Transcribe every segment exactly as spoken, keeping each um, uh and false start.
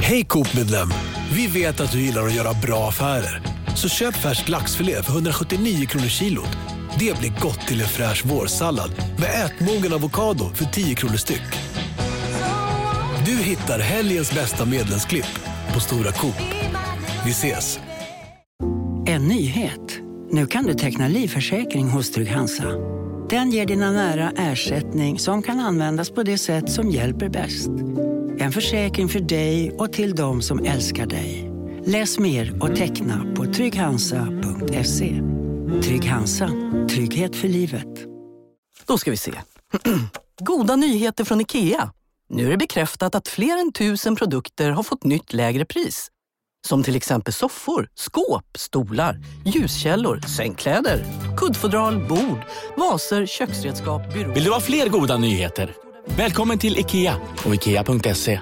Hej Coop-medlem! Vi vet att du gillar att göra bra affärer. Så köp färsk laxfilé för hundrasjuttionio kronor kilot. Det blir gott till en fräsch vårsallad med ätmogen avokado för tio kronor styck. Du hittar helgens bästa medlemsklipp på Stora Coop. Vi ses! En nyhet. Nu kan du teckna livförsäkring hos Trygg-Hansa. Den ger dina nära ersättning som kan användas på det sätt som hjälper bäst. En försäkring för dig och till de som älskar dig. Läs mer och teckna på trygg hansa punkt se. Trygg-Hansa. Trygghet för livet. Då ska vi se. Goda nyheter från IKEA. Nu är det bekräftat att fler än tusen produkter har fått nytt lägre pris. Som till exempel soffor, skåp, stolar, ljuskällor, sängkläder, kuddfodral, bord, vaser, köksredskap, byråer. Vill du ha fler goda nyheter? Välkommen till IKEA och ikea punkt se.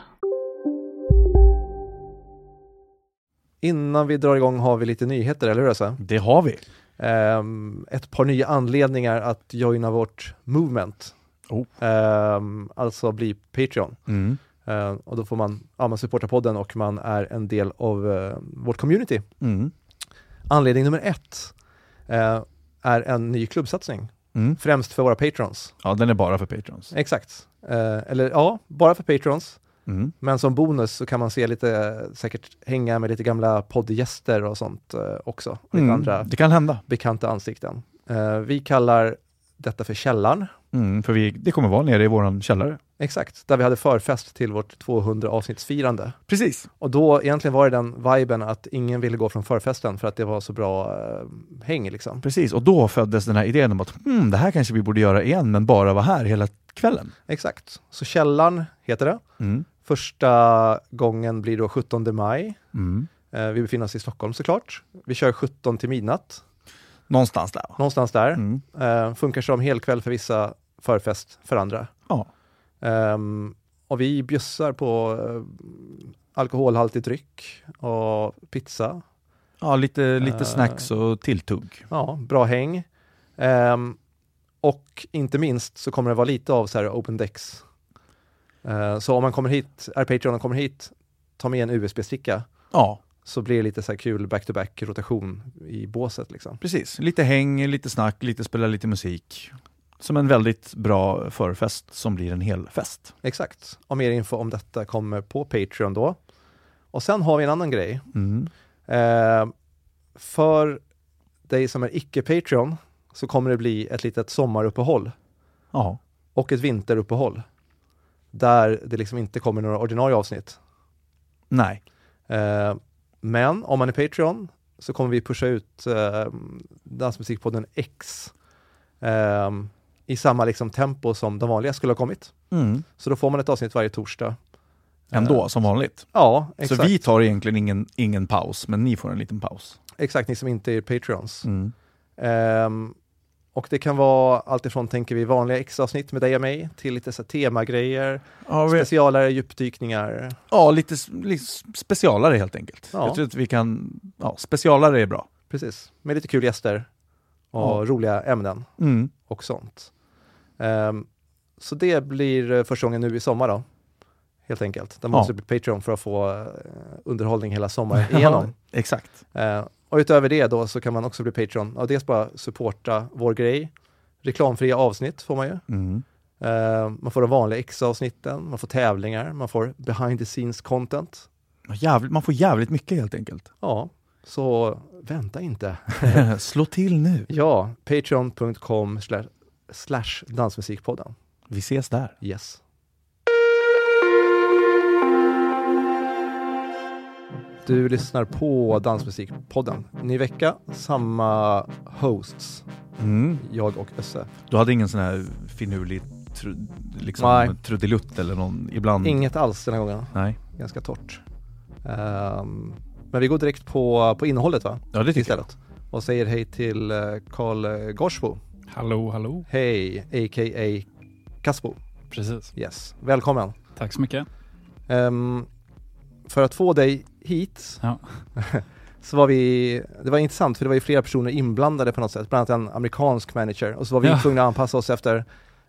Innan vi drar igång har vi lite nyheter, eller hur Ösa? Det har vi. Um, ett par nya anledningar att joina vårt movement. Oh. Um, alltså bli Patreon. Mm. Uh, och då får man, ja, man supporta podden och man är en del av uh, vårt community. Mm. Anledning nummer ett uh, är en ny klubbsatsning. Mm. Främst för våra patrons. Ja, den är bara för patrons. Exakt. Uh, eller ja, bara för patrons. Mm. Men som bonus så kan man se lite, säkert hänga med lite gamla poddgäster och sånt uh, också. Och lite Mm. andra Det kan hända. bekanta ansikten. Uh, vi kallar detta för källaren. Mm, för vi, det kommer vara nere i våran källare. Exakt, där vi hade förfest till vårt tvåhundra avsnittsfirande. Precis. Och då egentligen var det den viben att ingen ville gå från förfesten för att det var så bra uh, häng liksom. Precis, och då föddes den här idén om att hmm, det här kanske vi borde göra igen, men bara vara här hela kvällen. Exakt, så källaren heter det. Mm. Första gången blir då sjuttonde maj. Mm. Uh, vi befinner oss i Stockholm såklart. Vi kör sjutton till midnatt. Någonstans där. Någonstans där. Mm. Uh, funkar som helkväll för vissa, förfest för andra. Ja. Um, och vi bjussar på uh, alkoholhaltig dryck och pizza. Ja, lite, lite Uh, snacks och tilltugg. Ja, bra häng. Um, och inte minst så kommer det vara lite av så här open decks. Uh, så om man kommer hit, är Patreon och kommer hit, ta med en U S B-sticka. Ja, Så blir det lite så här kul back-to-back rotation i båset liksom. precis. Lite häng, lite snack, lite spela lite musik. Som en väldigt bra förfest som blir en hel fest. Exakt. Och mer info om detta kommer på Patreon då. Och sen har vi en annan grej. Mm. Eh, för dig som är icke-Patreon så kommer det bli ett litet sommaruppehåll Ja. och ett vinteruppehåll där det liksom inte kommer några ordinarie avsnitt. Nej. Eh, men om man är Patreon så kommer vi pusha ut eh, Dansmusikpodden X eh, i samma liksom tempo som de vanliga skulle ha kommit. Mm. Så då får man ett avsnitt varje torsdag. Ändå, som vanligt. Ja, exakt. Så vi tar egentligen ingen, ingen paus, men ni får en liten paus. Exakt, ni som inte är Patreons. Mm. Um, och det kan vara allt ifrån, tänker vi, vanliga extra-avsnitt med dig och mig till lite så här temagrejer, Ja, vi, specialare djupdykningar. ja lite, lite specialare helt enkelt. Ja. Jag tror att vi kan, ja, specialare är bra. Precis, med lite kul gäster och Ja. roliga ämnen Mm. och sånt. Um, så det blir första gången nu i sommar då. Helt enkelt. Där man Ja. måste bli Patreon för att få uh, underhållning hela sommaren igenom. Exakt. Uh, och utöver det då så kan man också bli Patreon och dels bara supporta vår grej. Reklamfria avsnitt får man ju. Mm. Uh, man får de vanliga extra-avsnitten, man får tävlingar, man får behind the scenes content. Jävligt, man får jävligt mycket helt enkelt. Ja, så vänta inte. Slå till nu. Ja, patreon punkt com slash, slash dansmusikpodden. Vi ses där. Yes. Du lyssnar på Dansmusikpodden. Ny vecka, samma hosts. Mm. Jag och Össe. Du hade ingen sån här finurlig tru, liksom, Nej. trudelutt eller någon ibland? Inget alls den här gången. Nej. Ganska torrt. Um, men vi går direkt på, på innehållet va? Ja, det tycker Istället. Och säger hej till Karl uh, Gorsbo. Hallå, hallå. Hej, a k a. Kaspo. Precis. Yes, välkommen. Tack så mycket. Um, för att få dig hit Ja. så var vi, det var intressant för det var ju flera personer inblandade på något sätt, bland annat en amerikansk manager och så var vi Ja. tvungna att anpassa oss efter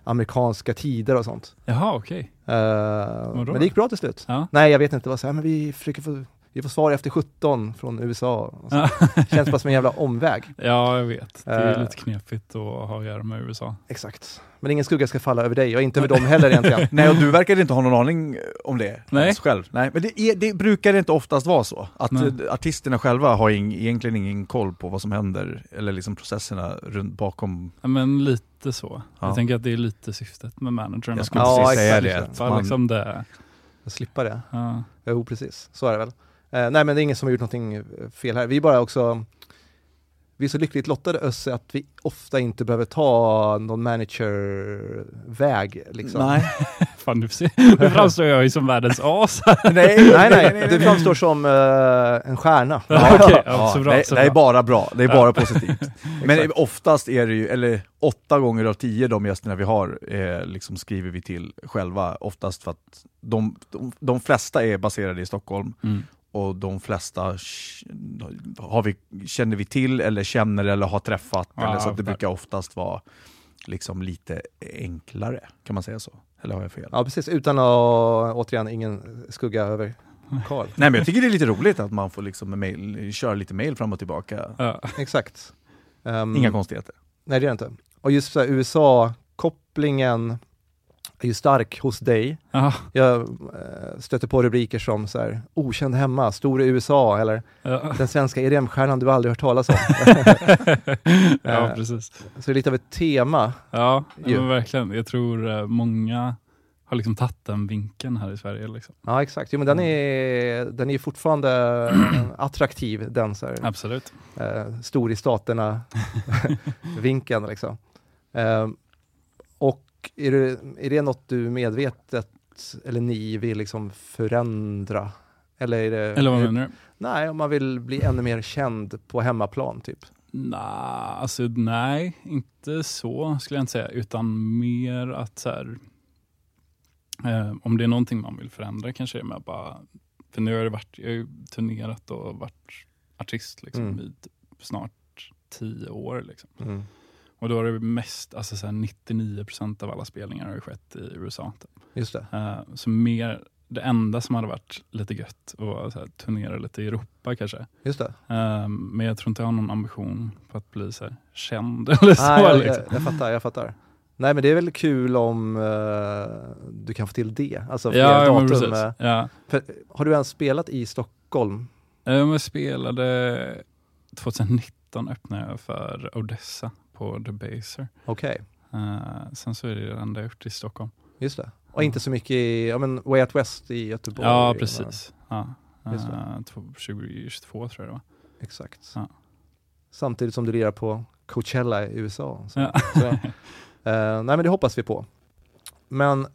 amerikanska tider och sånt. Jaha, okej. Uh, men då? det gick bra till slut. Ja. Nej, jag vet inte vad så här, men vi försöker få, vi får svar efter sjutton från U S A. Och så. Känns bara som en jävla omväg. Ja, jag vet. Det är Uh, lite knepigt att ha att göra med U S A. Exakt. Men ingen skugga ska falla över dig och inte över dem heller egentligen. Nej, och du verkar inte ha någon aning om det. Nej. Själv. Nej, men det, är, det brukar inte oftast vara så. Att Nej. artisterna själva har ing, egentligen ingen koll på vad som händer. Eller liksom processerna runt bakom. Ja, men lite så. Ja. Jag tänker att det är lite syftet med managern. Jag skulle Ja, precis säga exakt. det. att Bara man- liksom det. Jag slipper det. Ja. Jo, precis. Så är det väl. Eh, nej, men det är ingen som har gjort någonting fel här. Vi är bara också... Vi är så lyckligt lottade Össe att vi ofta inte behöver ta någon manager-väg. Liksom. Nej. Fan, du ser. Nu framstår jag ju som världens as. nej, nej, nej. Du framstår som uh, en stjärna. Ja, okej. Ja, Ja, så bra, det, så det är bra. bara bra, det är Ja. bara positivt. Men oftast är det ju, eller åtta gånger av tio de gästerna vi har eh, liksom skriver vi till själva, oftast för att de, de, de flesta är baserade i Stockholm Mm. och de flesta har vi, känner vi till eller känner eller har träffat, Ja, eller så att det där. brukar oftast vara liksom lite enklare, kan man säga så? Eller har jag fel? Ja, precis. Utan att, återigen, ingen skugga över Carl. Nej, men jag tycker det är lite roligt att man får liksom med mail, köra lite mail fram och tillbaka. Ja. Exakt. Um, Inga konstigheter. Nej, det är det inte. Och just så här, U S A-kopplingen är ju stark hos dig. Ja. Jag eh, stöter på rubriker som så här, okänd hemma, stor i U S A, eller Ja. den svenska E D M-stjärnan du aldrig hört talas om. Ja, Eh, precis. Så det är lite av ett tema. Ja, Ju. men verkligen. Jag tror eh, många har liksom tagit den vinkeln här i Sverige. Liksom. Ja, exakt. Jo, men den är, den är fortfarande eh, attraktiv, den så här, Absolut. eh, stor i staterna vinkeln liksom. Eh, och är det, är det något du medvetet eller ni vill liksom förändra? Eller är det... Eller vad är, menar du? Nej, om man vill bli ännu mer känd på hemmaplan typ. Nah, alltså nej, inte så skulle jag inte säga, utan mer att så här, eh, om det är någonting man vill förändra kanske är med att bara, för nu har det varit, jag har ju turnerat och varit artist liksom Mm. i typ snart tio år liksom. Mm. Och då har det mest, alltså så här nittionio procent av alla spelningar har ju skett i U S A. Typ. Just det. Eh, så mer, det enda som hade varit lite gött och så här, turnera lite i Europa kanske. Just det. Eh, men jag tror inte jag har någon ambition på att bli så här känd eller så. Ah, jag, liksom. jag, jag fattar, jag fattar. Nej, men det är väl kul om uh, du kan få till det. Alltså fler Ja, ja, men datum. precis. eh, Ja. för, har du ens spelat i Stockholm? Eh, Jag spelade tjugonitton öppnade jag för Odessa på The Baser. Okej, Eh, sen så är det det enda jag gjort i Stockholm. just det. Och inte så mycket i, ja men Way Out West i Göteborg. Ja, precis. Ja. Just det. Eh, tw- tjugohundratjugotvå tror jag det var. Exakt. Ja. Samtidigt som du lirar på Coachella i U S A. Så, Ja. så, eh, nej, men det hoppas vi på. Men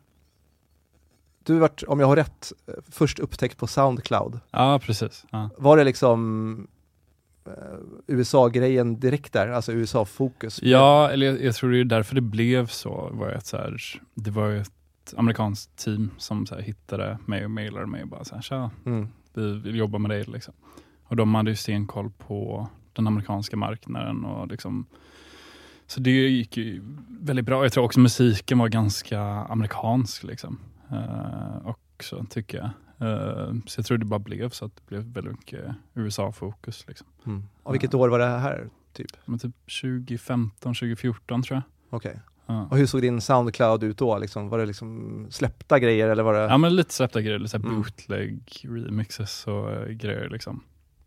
du har varit, om jag har rätt, eh, först upptäckt på Soundcloud. Ja, precis. Ja. Var det liksom eh, U S A-grejen direkt där? Alltså U S A-fokus? Ja, eller jag, jag tror det är därför det blev så. Var att så här, det var ju ett amerikanskt team som så här hittade mig och mailade mig och bara så här, tja, Mm. vi vill jobba med dig liksom. Och de hade ju stenkoll på den amerikanska marknaden och liksom, så det gick ju väldigt bra. Jag tror också musiken var ganska amerikansk liksom. Uh, också tycker jag. Uh, så jag tror det bara blev så att det blev väldigt mycket U S A-fokus liksom. Mm. Och vilket år var det här? Typ? Men typ tjugofemton tjugofjorton tror jag. Okej. Ja. Och hur såg din Soundcloud ut då? Liksom, var det liksom släppta grejer eller var det? Ja, men lite släppta grejer, lite så här Mm. bootleg remixes och uh, grejer liksom.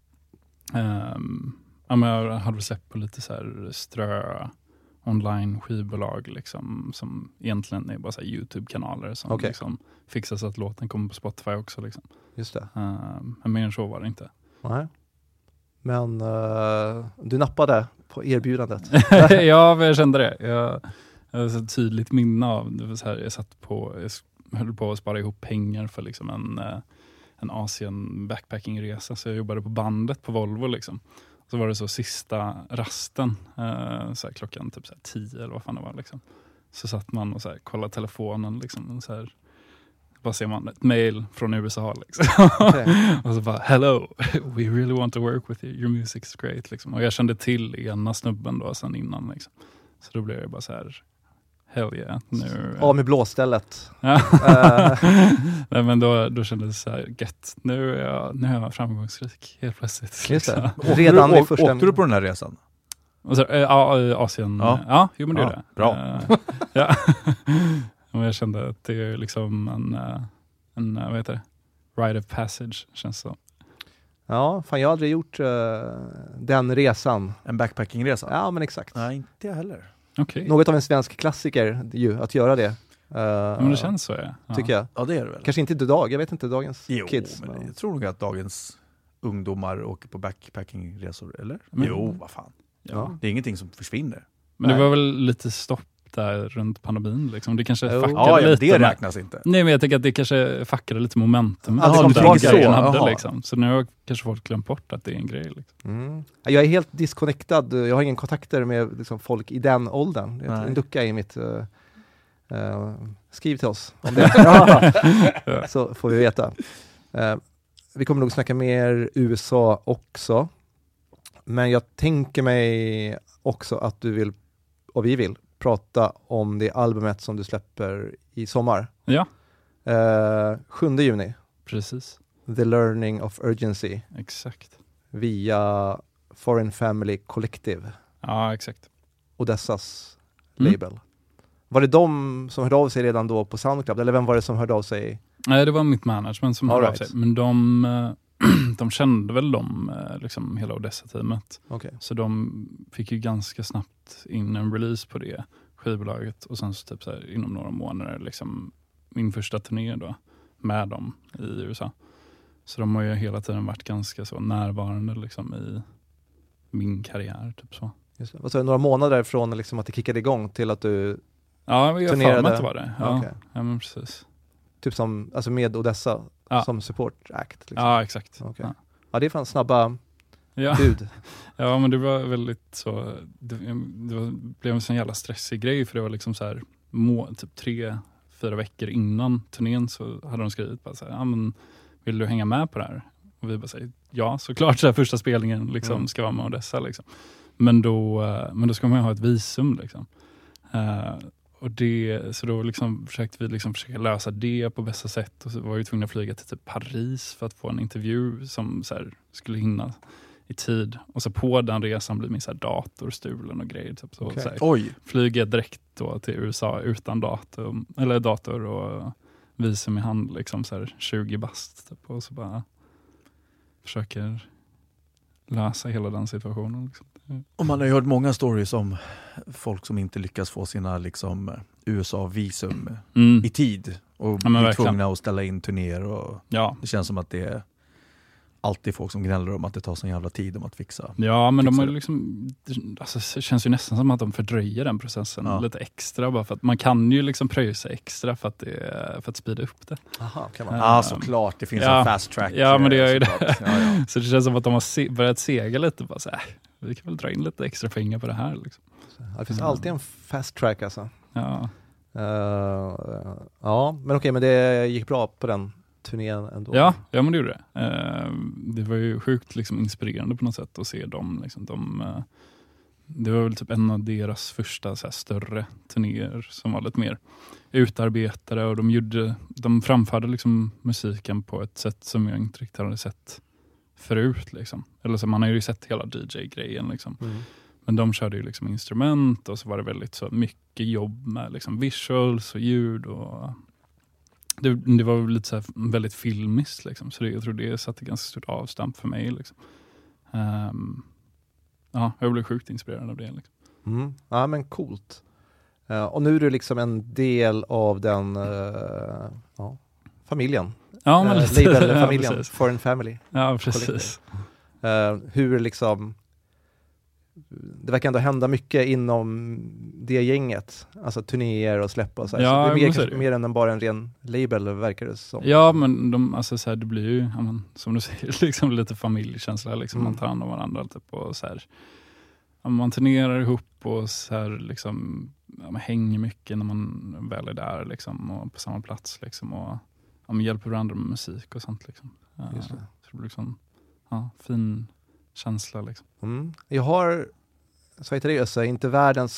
Um, ja, men jag hade väl släppt på lite så här strö online skivbolag liksom, som egentligen är bara så här YouTube-kanaler som Okej. liksom fixar så att låten kommer på Spotify också liksom. Just det. Um, men mer än så var det inte. Nej. Men eh, du nappade på erbjudandet. Ja, men jag kände det. Jag, jag har så tydligt minne av det. Var så här, jag satt på, jag s- höll på att spara ihop pengar för liksom en, eh, en Asien backpackingresa, så jag jobbade på bandet på Volvo liksom. Så var det så sista rasten, eh, så här, klockan typ så här tio eller vad fan det var liksom. Så satt man och så här, kollade telefonen liksom, och så här, bara ser man ett mail från U S A liksom. Okej. Och så bara, hello, we really want to work with you, your music's great liksom. Och jag kände till ena snubben då sen innan liksom. Så då blev jag bara så här, hell yeah. Nu, Av med blåstället. Ja. Uh. Nej, men då, då kändes det så här gött. Nu är jag, nu är jag framgångsrik helt plötsligt. Just det. Åkte Redan du, i å, första... åkte du på den här resan? Och så, äh, ja, Asien. Ja. Ja, jo men det Ja, är det. bra. Uh, ja. Men jag kände att det är liksom en, uh, en uh, vad heter det? Rite of passage, känns så. Ja, fan jag har aldrig gjort uh, den resan. En backpackingresa? Ja, men exakt. Nej, inte jag heller. Okay. Något av en svensk klassiker ju, att göra det. Uh, ja, men det känns så, ja. ja. Tycker jag. Ja, det är det väl. Kanske inte idag, jag vet inte, dagens jo, kids. men Men... jag tror nog att dagens ungdomar åker på backpackingresor, eller? Men, jo, vad fan. Ja. Det är ingenting som försvinner. Men det Nej. var väl lite stopp där runt pandemin liksom. Det kanske Jo. fuckade Ja, ja, lite. det med- räknas inte. Nej, men jag tänker att det kanske fuckade lite momentum. Ja, det som kom den tillbaka grejen så. hade, Jaha. liksom. Så nu har kanske folk glömt bort att det är en grej. Liksom. Mm. Jag är helt disconnectad, jag har ingen kontakter med liksom, folk i den åldern. Det är Nej. en lucka i mitt... Uh, uh, skriv till oss om det. Så får vi veta. Uh, vi kommer nog snacka mer U S A också. Men jag tänker mig också att du vill, och vi vill, prata om det albumet som du släpper i sommar. Ja, Uh, sjunde juni. precis. The Learning of Urgency. Exakt. Via Foreign Family Collective. Ja, exakt. Odessas Mm. label. Var det de som hörde av sig redan då på Soundcloud? Eller vem var det som hörde av sig? Nej, det var mitt management som All hörde av right. sig. Men de, eh, de kände väl de, eh, liksom hela Odessa-teamet. Okay. Så de fick ju ganska snabbt in en release på det skivbolaget. Och sen så typ så här, inom några månader liksom min första turné då med dem i U S A. Så de har ju hela tiden varit ganska så närvarande liksom i min karriär. Typ så. Just det. Vad sa du, några månader från liksom att det kickade igång till att du, Ja, jag har Turnerade? för mig att det var det. Ja, Okej. ja men precis. typ som, alltså med Odessa Ja. som support act? Liksom. Ja, exakt. Okej. Ja. Ja, det är fan snabba Ja. bud. Ja, men det var väldigt så, det, det var, blev en sån jävla stressig grej för det var liksom så här, må, typ tre, fyra veckor innan turnén så hade de skrivit bara så här, ja men vill du hänga med på det här? Och vi bara säger, ja såklart så här, första spelningen liksom Mm. ska vara med Odessa liksom. Men då, eh, men då ska man ju ha ett visum liksom. Uh, och det, så då liksom försökte vi liksom försöka lösa det på bästa sätt och så var vi tvungna att flyga till typ Paris för att få en intervju som så här, skulle hinna i tid. Och så på den resan blir min så här dator stulen och grejer. Typ. Så, Okej. så här, Oj, flyger direkt då till U S A utan datum, eller dator och visum i hand. Liksom så här tjugo bast. Typ, och så bara försöker lösa hela den situationen. Liksom. och man har ju hört många stories om folk som inte lyckas få sina liksom, U S A-visum Mm. i tid och Ja, men blir verkligen. tvungna att ställa in turnéer. Och Ja. det känns som att det är alltid folk som gnäller om att det tar sån jävla tid om att fixa. Ja, men de Fixar har det. liksom, det- alltså, det känns ju nästan som att de fördröjer den processen Ja. lite extra. Bara för att man kan ju liksom pröjsa extra för att, det, för att speeda upp det. Aha, kan man. Ja. Ja, ah, såklart. Det finns Ja. en fast track. Ja, men det gör ju det. såklart. Ja, ja. Så det känns som att de har se, börjat sega lite. Bara så här, vi kan väl dra in lite extra pengar på det här. Liksom. Ja, det finns Ja. alltid en fast track alltså. Ja. Uh, ja, men okej, men det gick bra på den turnén ändå. Ja, ja, men det gjorde det. Eh, det var ju sjukt liksom, inspirerande på något sätt att se dem. Liksom, de, eh, det var väl typ en av deras första så här, större turnéer som var lite mer utarbetade och de, gjorde, de framförde liksom, musiken på ett sätt som jag inte riktigt hade sett förut. Liksom. Eller så, man har ju sett hela D J-grejen. Liksom. Mm. Men de körde ju liksom instrument och så var det väldigt så mycket jobb med liksom visuals och ljud och det, det var lite så här väldigt filmiskt liksom. Så det, jag tror det satte ganska stort avstamp för mig liksom. Um, ja, jag blev sjukt inspirerad av det liksom. Mm. Ja, men coolt. Uh, och nu är du liksom en del av den uh, ja, familjen. Ja, men Uh, lite. label-familjen, Ja, precis. Foreign Family. Ja, precis. Uh, hur liksom det verkar ändå hända mycket inom det gänget. Alltså turnéer och släppa och så här. Ja, så det är men mer, så är kanske, det. mer än bara en ren label verkar det som. Ja, men de, alltså, så här, det blir ju, ja, men, som du säger, liksom, lite familjekänsla. Liksom, Mm. Man tar hand om varandra. Typ, och, så här, ja, man turnerar ihop och så här, liksom, ja, man hänger mycket när man väl är där liksom, och på samma plats. Liksom, och ja, man hjälper varandra med musik och sånt. Liksom. Ja, Just det. så det blir liksom, ja, fin känsla. Liksom. Mm. Jag har, så heter det, så inte världens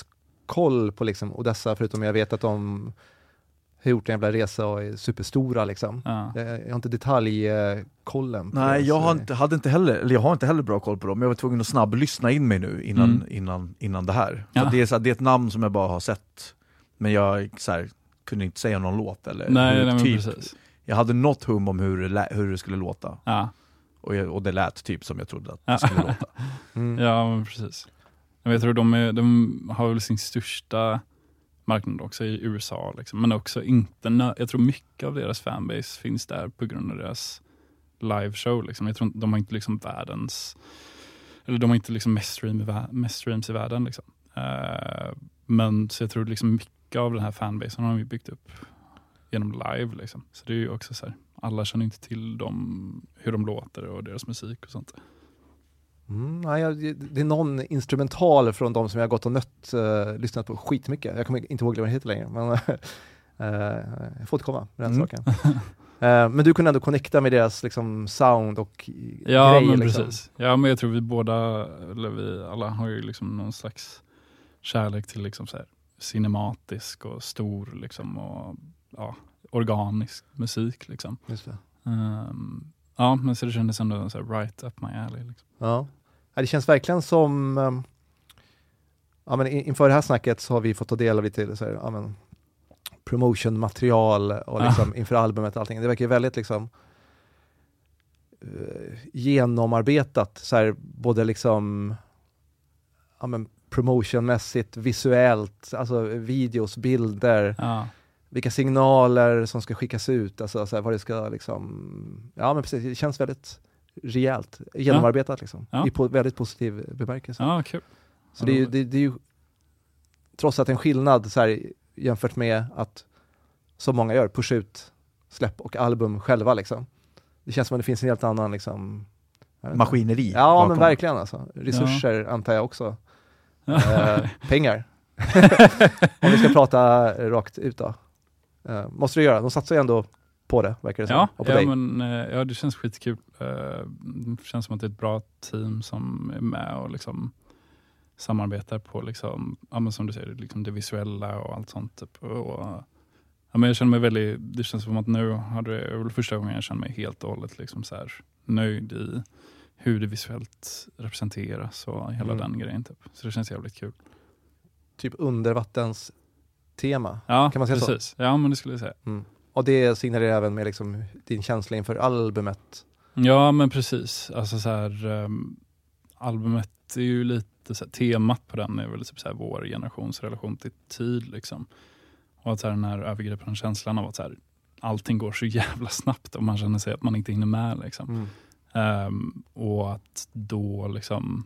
koll på liksom Odessa, förutom jag vet att de har gjort en jävla resa och är superstora liksom. Ja. Jag, jag har inte detaljkollen. på Nej, det, jag så- har inte, hade inte heller, eller jag har inte heller bra koll på dem. Jag var tvungen att snabb lyssna in mig nu innan, Mm. innan, innan det här. Ja. För det, är så här, det är ett namn som jag bara har sett, men jag så här, kunde inte säga någon låt. Eller Nej, hur, nej men typ, precis. jag hade något hum om hur det, lä- hur det skulle låta. Ja, Och, jag, och det lät typ som jag trodde att Ja. det skulle låta. Mm. ja men precis. Men jag tror de, är, de har väl sin största marknad också i U S A. Liksom. Men också inte, nö- jag tror mycket av deras fanbase finns där på grund av deras liveshow. Liksom. Jag tror inte, de har inte liksom världens, eller de har inte liksom mest, stream i vä- mest streams i världen. Liksom. Uh, men så jag tror liksom mycket av den här fanbasen har de ju byggt upp genom live. Liksom. Så det är ju också så här, alla känner inte till dem, hur de låter och deras musik och sånt. Mm, nej, jag, det är någon instrumental från de som jag har gått och nött, uh, lyssnat på skitmycket. Jag kommer inte ihåg vad den heter längre, men uh, jag får återkomma med den Mm. saken. Uh, men du kunde ändå connecta med deras liksom, sound och Ja, grejer. men liksom. precis. Ja, men jag tror vi båda, eller vi alla har ju liksom någon slags kärlek till liksom så här cinematisk och stor liksom och ja, organisk musik liksom. Just det. Um, ja, men så det kändes ändå så här right up my alley liksom. Ja. Ja, det känns verkligen som um, ja, men in- inför det här snacket så har vi fått ta del av lite så här, ja, men, promotion-material och liksom, inför albumet och allting. Det verkar väldigt liksom uh, genomarbetat så här, både liksom ja, men, promotionmässigt, visuellt, alltså videos, bilder, Ja, vilka signaler som ska skickas ut, alltså så här, vad det ska liksom, ja men precis, det känns väldigt rejält, genomarbetat liksom, Ja. i på väldigt positiv bemärkelse. ja kul. Så det är, ju, det, det är ju trots att en skillnad så här, jämfört med att som många gör, pusha ut släpp och album själva liksom. Det känns som att det finns en helt annan liksom, jag vet inte. Maskineri. Ja bakom. men verkligen alltså. Resurser antar jag också. Ja. Eh, pengar. Om vi ska prata rakt ut då. Eh, måste du göra, de satsar ju ändå på det, verkar det som. Ja, Och på ja, dig. men, eh, ja, det känns skitkul. Eh, Det känns som att det är ett bra team som är med och liksom samarbetar på liksom, ja, men som du säger, liksom det visuella och allt sånt. Typ. Och, ja, men jag känner mig väldigt, det känns som att nu har det väl första gången jag känner mig helt och hållet liksom så här, nöjd i hur det visuellt representeras och hela Mm. den grejen. Typ. Så det känns jävligt kul. Typ undervattens tema. Ja, Kan man säga så? precis. Ja, men det skulle jag säga. Mm. Och det signalerar även med liksom din känsla inför albumet. Ja, men precis. Alltså så här, um, albumet är ju lite så här, temat på den är väl typ så här, vår generations relation till tid liksom. Och att så här, den här övergripande känslan av att så här, allting går så jävla snabbt och man känner sig att man inte hinner med liksom. Mm. Um, och att då liksom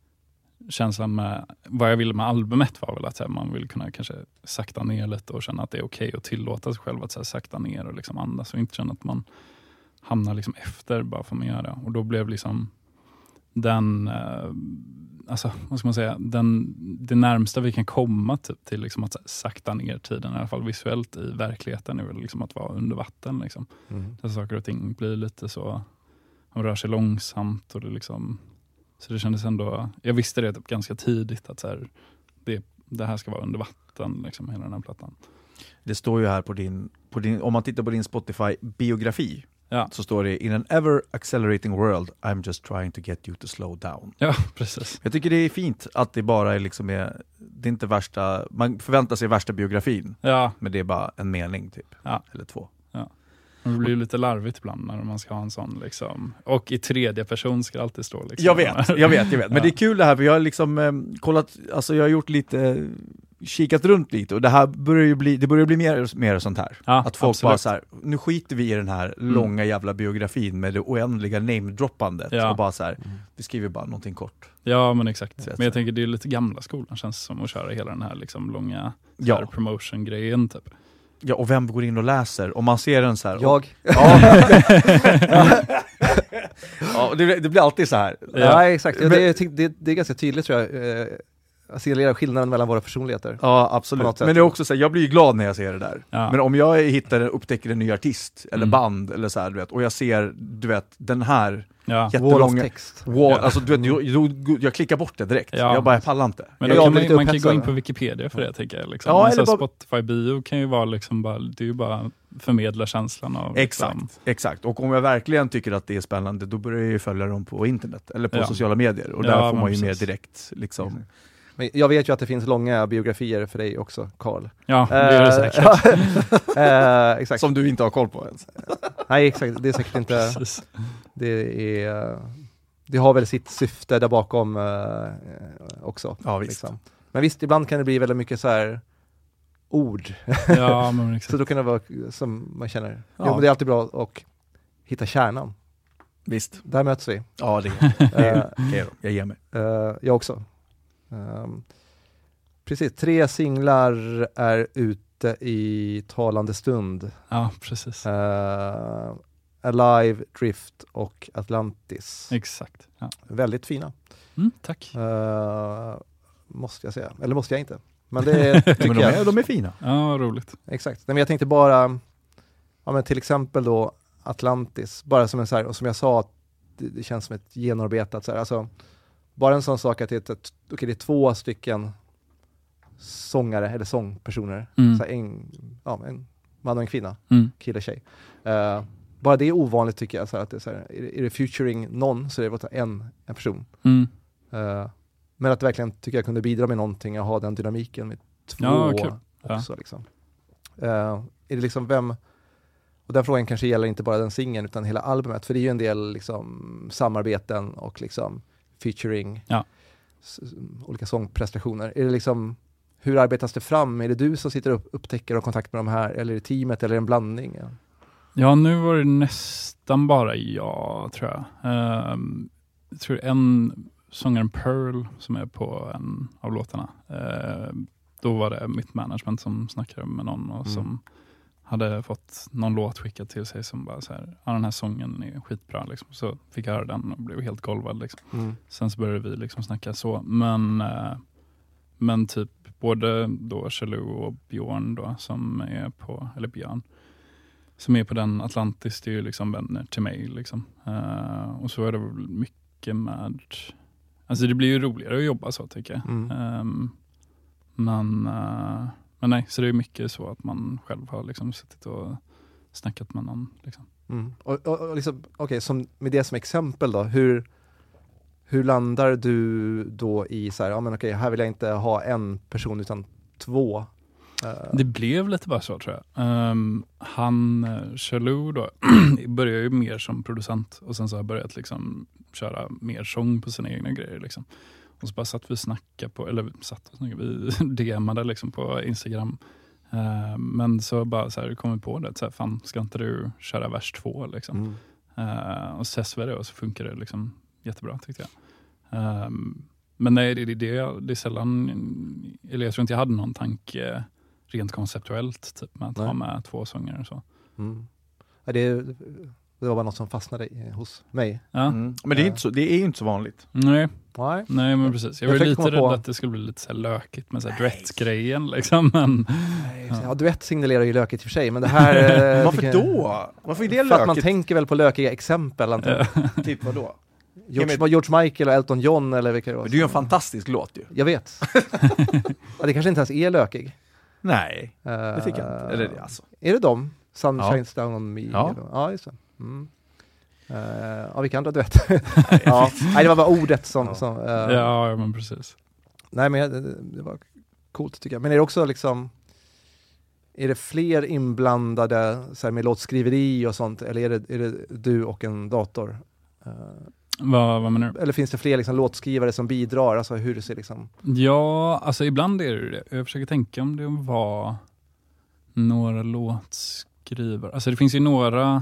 känslan med vad jag ville med albumet var väl att så här, man vill kunna kanske sakta ner lite och känna att det är okej och tillåta sig själv att så här, sakta ner och liksom andas och inte känna att man hamnar liksom efter bara för att man gör det. Och då blev liksom den eh, alltså vad ska man säga, den, det närmsta vi kan komma typ, till liksom att så här, sakta ner tiden, i alla fall visuellt i verkligheten, är väl liksom att vara under vatten liksom. Mm. Där saker och ting blir lite så, de rör sig långsamt och det liksom, så det kändes ändå, jag visste det typ ganska tidigt att så här, det, det här ska vara under vatten liksom, hela den här plattan. Det står ju här på din, på din, om man tittar på din Spotify-biografi, Ja, så står det: In an ever accelerating world, I'm just trying to get you to slow down. ja precis. Jag tycker det är fint att det bara är liksom är, det är inte värsta, man förväntar sig värsta biografin, Ja, men det är bara en mening typ, Ja. eller två. det blir ju lite larvigt ibland när man ska ha en sån liksom, och i tredje person ska det alltid stå liksom. Jag vet, jag vet, jag vet. Men Ja. det är kul det här, för jag har liksom eh, kollat, alltså jag har gjort lite, kikat runt lite, och det här börjar ju bli, det börjar bli mer, mer sånt här. Ja, att folk absolut. bara så här, nu skiter vi i den här Mm. långa jävla biografin med det oändliga namedroppandet, Ja. och bara så här, vi skriver bara någonting kort. Ja, men exakt. Så att Men jag säga. tänker det är lite gamla skolan, känns som att köra hela den här liksom långa så Ja. här promotion-grejen typ. Ja, och vem går in och läser? Om man ser den så här. Jag? Ja, ja det, det blir alltid så här. Ja, exakt. Ja, det, är, det, det är ganska tydligt tror jag. Eh, signalerar skillnaden mellan våra personligheter. Ja, absolut. Men det är också så här, jag blir ju glad när jag ser det där. Ja. Men om jag hittar upptäcker en ny artist eller Mm. band eller så här, du vet, och jag ser, du vet, den här Ja. Wall of jättelånga text. wall, Ja. alltså du vet, jag, jag, jag klickar bort det direkt. Ja. Jag bara, jag pallar inte. Men Jag då är kan man, lite man kan ju gå upphetsad. in på Wikipedia för det, tänker jag. Liksom. Ja, Men eller så bara- Spotify-bio kan ju vara liksom bara, det är ju bara förmedla känslan av... Exakt, Liksom, exakt. Och om jag verkligen tycker att det är spännande, då börjar jag ju följa dem på internet eller på Ja. sociala medier. Och Ja, där får men man ju precis. mer direkt liksom. Men jag vet ju att det finns långa biografier för dig också, Carl. ja, det är det säkert. eh, exakt. Som du inte har koll på ens. Nej, exakt. Det är säkert inte... Precis. Det är... Det har väl sitt syfte där bakom eh, också. Ja, visst. Liksom. Men visst, ibland kan det bli väldigt mycket så här ord. Ja, men exakt. Så då kan det vara som man känner. Ja. Jo, men det är alltid bra att hitta kärnan. Visst. Där möts vi. Ja, det är det. Eh, Okej då, jag ger mig. eh, jag också. Um, precis, tre singlar är ute i talande stund. Ja, precis. Uh, Alive, Drift och Atlantis. Exakt. Ja. Väldigt fina. Mm, tack. Uh, måste jag säga. Eller måste jag inte. Men det tycker Men de jag. är, de är fina. Ja, roligt. Exakt. Nej, men jag tänkte bara, ja, men till exempel då Atlantis, bara som en så här, och som jag sa, det, det känns som ett genomarbetat så här, alltså, bara en sån sak att det är, ett, okay, det är två stycken sångare eller sångpersoner, Mm. så här, en, ja, en man och en kvinna, Mm. kille och tjej. Uh, bara det är ovanligt tycker jag, så här, att det är, så här, är, det, är det featuring någon så är det bara en, en person. Mm. Uh, men att verkligen tycker jag kunde bidra med någonting och ha den dynamiken med två Ja, kul. också. Liksom. Uh, är det liksom vem, och den frågan kanske gäller inte bara den singeln utan hela albumet, för det är ju en del liksom, samarbeten och liksom, featuring, Ja. s- olika sångprestationer. Är det liksom, hur arbetas det fram? Är det du som sitter och upp, upptäcker och har kontakt med de här, eller är det teamet eller en blandning? Ja. Ja, nu var det nästan bara jag, tror jag. Ehm, jag tror en sångaren Pearl som är på en av låtarna. Ehm, då var det mitt management som snackade med någon och Mm. som hade fått någon låt skickad till sig som bara så här, ja, den här sången är skitbra liksom. Så fick jag höra den och blev helt golvad liksom. Mm. Sen så började vi liksom snacka så. Men, eh, men typ både då Chalou och Björn då som är på, eller Björn, som är på den Atlantis, det är ju liksom vänner till mig liksom. Uh, och så är det väl mycket med, alltså det blir ju roligare att jobba så tycker jag. Mm. Um, men, uh, men nej, så det är mycket så att man själv har liksom suttit och snackat med någon liksom. Mm. Och, och, och liksom, okej, som med det som exempel då, hur, hur landar du då i så här, ja men okej, här vill jag inte ha en person utan två? Uh, Det blev lite bara så tror jag. Um, han, uh, Chalou då, började ju mer som producent och sen så har jag börjat liksom köra mer sång på sina egna grejer liksom. Och så bara satt vi och snackade på, eller satt och snackade, vi D Made liksom på Instagram. Uh, men så bara så här kom vi på det, så här, fan ska inte du köra vers två liksom. mm. Uh, och så ses vi det och så funkar det liksom jättebra tyckte jag. Um, men nej, det, det, det, det är sällan, eller jag tror inte jag hade någon tanke rent konceptuellt typ med att Nej. ha med två sånger och så. Mm. Ja, det, det var bara något som fastnade i, hos mig. Ja, Mm. Men det är, inte så, det är ju inte så vanligt. nej, Nej. nej men precis. Jag Jag var försökte lite komma rädd på- att det skulle bli lite så här lökigt med så här duett-grejen liksom, men Ja. Ja, duett signalerar ju lökigt i och för sig, men det här... eh, Varför tycker jag- då? Varför är det För att man lökigt? tänker väl på lökiga exempel, antar jag. Typ vadå? George, George Michael och Elton John eller vilka det var. Men det är ju en fantastisk låt ju. Jag vet. Ja, det kanske inte ens är lökig. Nej, Uh, det tycker jag inte. Eller alltså. Är det dem? Sun Ja. shines down on me. Ja. eller- ja just det. Mm. Uh, ja, vilka andra duetter? Ja. Nej, det var bara ordet som... Ja. som uh, ja, men precis. Nej, men det, det var coolt tycker jag. Men är det också liksom... Är det fler inblandade så här, med låtskriveri och sånt? Eller är det, är det du och en dator? Uh, Vad, vad menar du? eller finns det fler liksom, låtskrivare som bidrar? Alltså hur det ser liksom... Ja, alltså ibland är det det. Jag försöker tänka om det var några låtskrivare. Alltså det finns ju några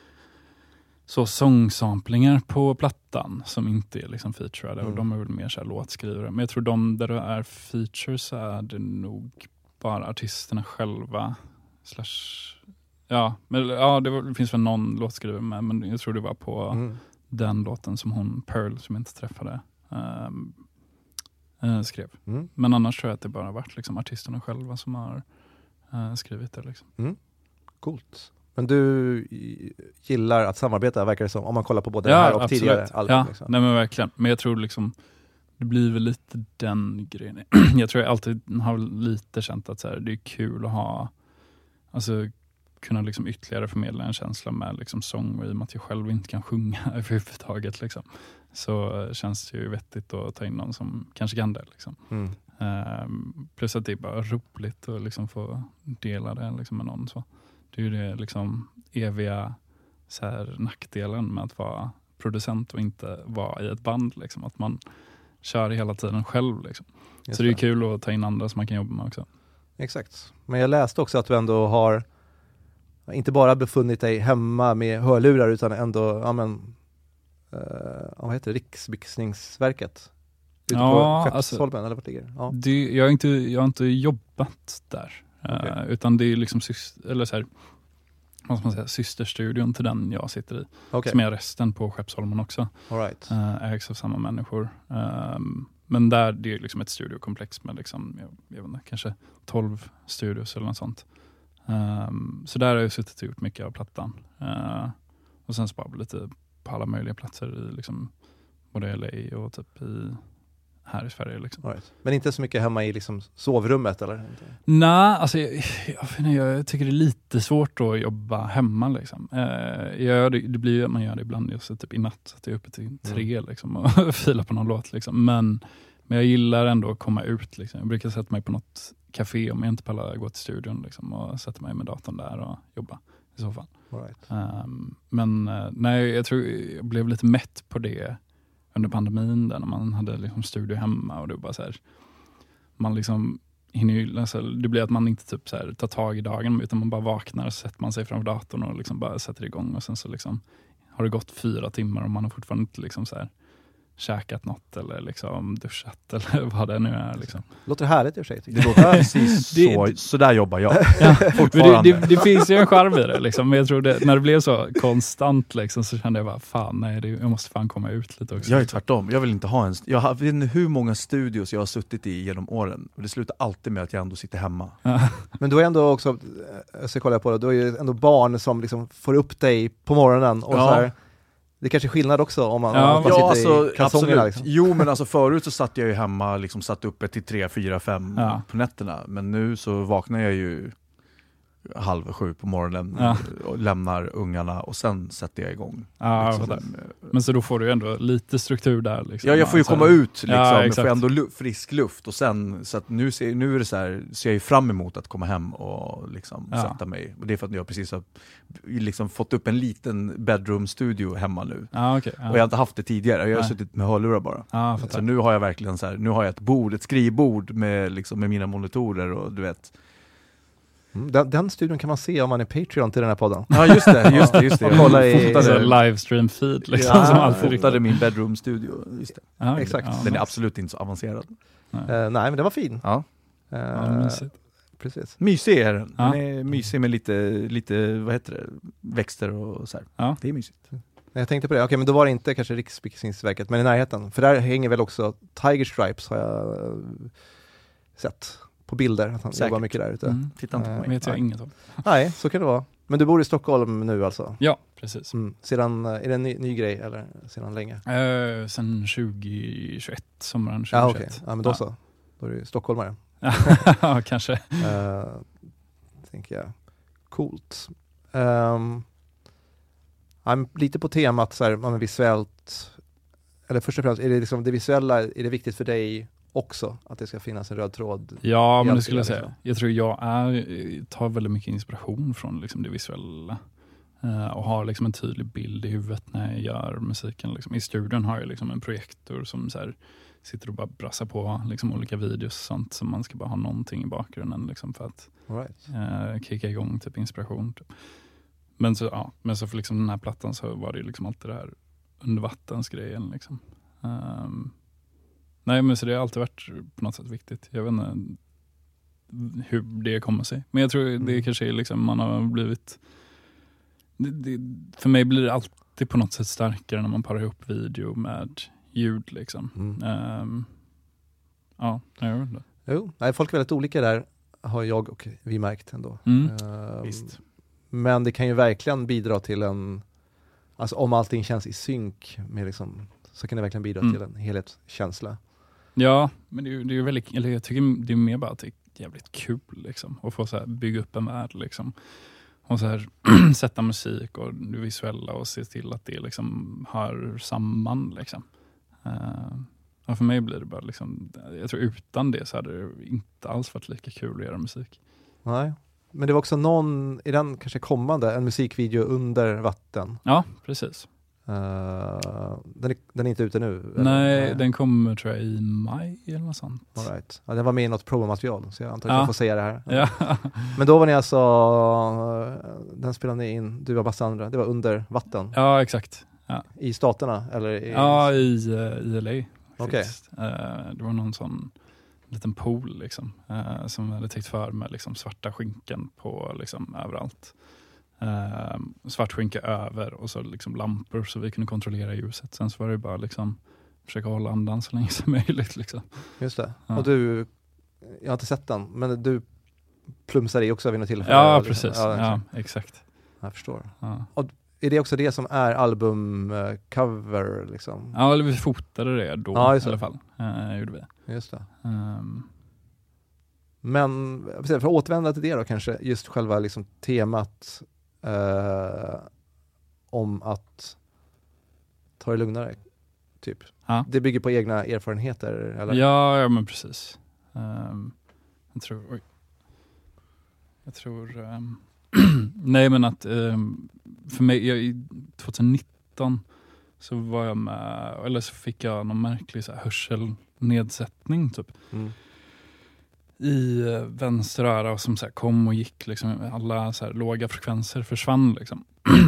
så sångsamplingar på plattan som inte är liksom featurade Mm. och de är väl mer så här låtskrivare. Men jag tror de där det är features så är det nog bara artisterna själva slash, ja, men, ja det, var, det finns väl någon låtskrivare med, men jag tror det var på Mm. den låten som hon, Pearl, som jag inte träffade. Um, eh, skrev. Mm. Men annars tror jag att det bara har varit liksom, artisterna själva som har eh, skrivit det. Liksom. Mm. Coolt. Men du gillar att samarbeta, verkar det som, om man kollar på både ja, det här och absolut. tidigare album. Ja, liksom. nej men verkligen. Men jag tror liksom, det blir väl lite den grejen. Jag tror jag alltid har lite känt att så här, det är kul att ha, alltså kunna liksom ytterligare förmedla en känsla med liksom sång, och i och med att jag själv inte kan sjunga överhuvudtaget liksom, så känns det ju vettigt att ta in någon som kanske kan det liksom. Mm. Um, plus att det är bara roligt att liksom få dela det liksom med någon. Så det är ju det liksom eviga så här, nackdelen med att vara producent och inte vara i ett band liksom, att man kör hela tiden själv liksom. Så det är kul att ta in andra som man kan jobba med också. Exakt. Men jag läste också att du ändå har inte bara befunnit dig hemma med hörlurar, utan ändå, ja men, uh, vad heter det? Riksmixningsverket. Ute Ja, på Skeppsholmen, eller vart ligger det? Ja. det? Jag har inte, jag har inte jobbat där. Okay. Uh, utan det är liksom syster, eller så här, vad ska man säga, systerstudion till den jag sitter i. Okay. Som är resten på Skeppsholmen också. All right. Uh, ägs av samma människor. Um, men där det är liksom ett studiokomplex med liksom, jag, jag vet inte, kanske tolv studios eller något sånt. Um, så där har jag suttit och gjort mycket av plattan. Uh, och sen så bara lite på alla möjliga platser i liksom, både L A och typ i, här i Sverige. Liksom. All right. Men inte så mycket hemma i liksom sovrummet eller? Nej, alltså jag, jag, jag tycker det är lite svårt att jobba hemma. Liksom. Uh, jag gör det, det blir, man gör det ibland just typ i natt, så att jag är uppe till tre mm. liksom, och filar på någon låt. Liksom. Men, men jag gillar ändå att komma ut. Liksom. Jag brukar sätta mig på något café om jag inte pallar gå till studion liksom, och sätta mig med datorn där och jobba i så fall. All right. Um, men uh, nej, jag tror jag blev lite mätt på det under pandemin där när man hade liksom studio hemma och det var bara så här, man liksom hinner ju, alltså, det blir att man inte typ så här, tar tag i dagen, utan man bara vaknar och sätter man sig framför datorn och liksom bara sätter igång, och sen så liksom har det gått fyra timmar och man har fortfarande inte liksom så här käkat något eller liksom duschat eller vad det nu är. Liksom. Låter härligt i och för sig. Det låter precis så, så där jobbar jag. Ja, det, det, det finns ju en charm i det. Liksom. Men jag tror det, när det blev så konstant liksom, så kände jag bara, fan nej, det, jag måste fan komma ut lite också. Jag är tvärtom. Jag vill inte ha en... Jag har, vet inte hur många studios jag har suttit i genom åren. Och det slutar alltid med att jag ändå sitter hemma. Ja. Men du är ändå också, jag ska kolla på det, du är ju ändå barn som liksom får upp dig på morgonen och ja. så här. Det är kanske skillnad också om man, ja, om man ja, sitter alltså, i kalsongerna. Liksom. Jo, men alltså förut så satt jag ju hemma, liksom satt uppe till tre, fyra, fem ja. på nätterna. Men nu så vaknar jag ju halv sju på morgonen ja. och lämnar ungarna och sen sätter jag igång. Ja, liksom. Men så då får du ändå lite struktur där. Liksom. Ja, jag får ju komma ut liksom, ja, jag får ändå lu- frisk luft och sen, så att nu, ser, nu är det så här, ser jag ju fram emot att komma hem och liksom ja. sätta mig. Och det är för att jag precis har liksom fått upp en liten bedroom-studio hemma nu. Ja, okay, ja. Och jag har inte haft det tidigare, jag har Nej. suttit med hörlurar bara. Ja, så nu har jag verkligen så här, nu har jag ett bord, ett skrivbord med, liksom, med mina monitorer och du vet. Mm, den, den studion kan man se om man är Patreon till den här podden. Ja, just det, just det, just det. Jag kolla i fotade livestream feed liksom, ja, som alltid fotade min bedroom-studio, just det. Ja, exakt. Ja, den är absolut inte så avancerad. Nej, uh, nej men den var fin. Ja. Uh, ja, mysigt. Precis. Mysig är den. Ja. Den är mysig med lite, lite vad heter det, växter och så här. Ja. Det är mysigt. Jag tänkte på det, okej okay, men då var det inte kanske Riksmixningsverket, men i närheten. För där hänger väl också Tiger Stripes, har jag uh, sett på bilder. Att han Säkert. jobbar mycket där ute. Mm. Titta inte på Uh, mig. vet jag nej. inget om. Nej, så kan det vara. Men du bor i Stockholm nu alltså? Ja, precis. Mm. Sedan, är det en ny, ny grej eller sedan länge? Uh, sen tjugohundratjugoett, sommaren tjugohundratjugoett. Ja, okej. Okay. Ja, men då ja. så. Då är du stockholmare. Ja, kanske. Uh, tänker jag. Coolt. Um, I'm lite på temat så här, man visuellt, eller först och främst, är det liksom det visuella, är det viktigt för dig också att det ska finnas en röd tråd? Ja, men det alltid, skulle jag säga. liksom. Jag tror jag är, tar väldigt mycket inspiration från liksom det visuella. Uh, och har liksom en tydlig bild i huvudet när jag gör musiken. Liksom. I studion har jag liksom en projektor som så här, sitter och bara brassar på liksom, olika videos och sånt, som man ska bara ha någonting i bakgrunden liksom, för att All right. uh, kicka igång typ inspiration. Typ. Men så, ja, men så för liksom den här plattan så var det liksom alltid det här undervattensgrejen. Liksom. Um, nej, men så det har alltid varit på något sätt viktigt. Jag vet inte hur det kommer sig. Men jag tror mm. det kanske är liksom, man har blivit... Det, det, för mig blir det alltid på något sätt starkare när man parar ihop video med ljud. Liksom. Mm. Um, Ja, jag vet inte. Jo, nej, folk är väldigt olika där, har jag och vi märkt ändå. Mm. Um, Visst. Men det kan ju verkligen bidra till en, alltså om allting känns i synk med liksom, så kan det verkligen bidra Mm. till en helhetskänsla. Ja, men det är ju det är ju väldigt, eller jag tycker det är mer bara att det är jävligt kul liksom, att få så här bygga upp en värld liksom. Och så här sätta musik och det visuella och se till att det liksom hör samman liksom. Uh, ja, för mig blir det bara liksom, jag tror utan det så hade det inte alls varit lika kul att göra musik. Nej, men det var också någon, i den kanske kommande, en musikvideo under vatten. Ja, precis. Uh, den, är, den är inte ute nu? Eller? Nej, Nej, den kommer tror jag i maj eller något sånt. All right. Ja, den var med i något promomaterial, så jag antar att Ja. jag får säga det här. Ja. Men då var ni alltså, den spelade ni in, du och Bassandra, det var under vatten? Ja, exakt. Ja, I staterna? Eller i, ja i, uh, i L A. Okej. Uh, det var någon sån liten pool liksom, uh, som hade täckt för med liksom, svarta skynken på liksom, överallt. Uh, svart skynke över och så liksom, lampor så vi kunde kontrollera ljuset. Sen så var det bara liksom, försöka hålla andan så länge som möjligt. Liksom. Just det. Ja. Och du, jag har inte sett den, men du plumsar i också vid något tillfälle? Ja, liksom. precis. Ja, Ja, exakt. exakt. Jag förstår. Ja. Är det också det som är albumcover? Liksom? Ja, eller vi fotade det då Ja, i just det. alla fall. Uh, gjorde vi. Just det. Um, Men för att återvända till det då kanske, just själva liksom temat eh, om att ta det lugnare, typ. Ja. Det bygger på egna erfarenheter, eller? ja, ja, men precis. Um, jag tror... Oj. Jag tror... Um, nej, men att um, för mig, jag, i tjugonitton så var jag med, eller så fick jag någon märklig så här, hörselnedsättning typ. Mm. I uh, vänster öra och som så här, kom och gick liksom, alla så här, låga frekvenser försvann liksom.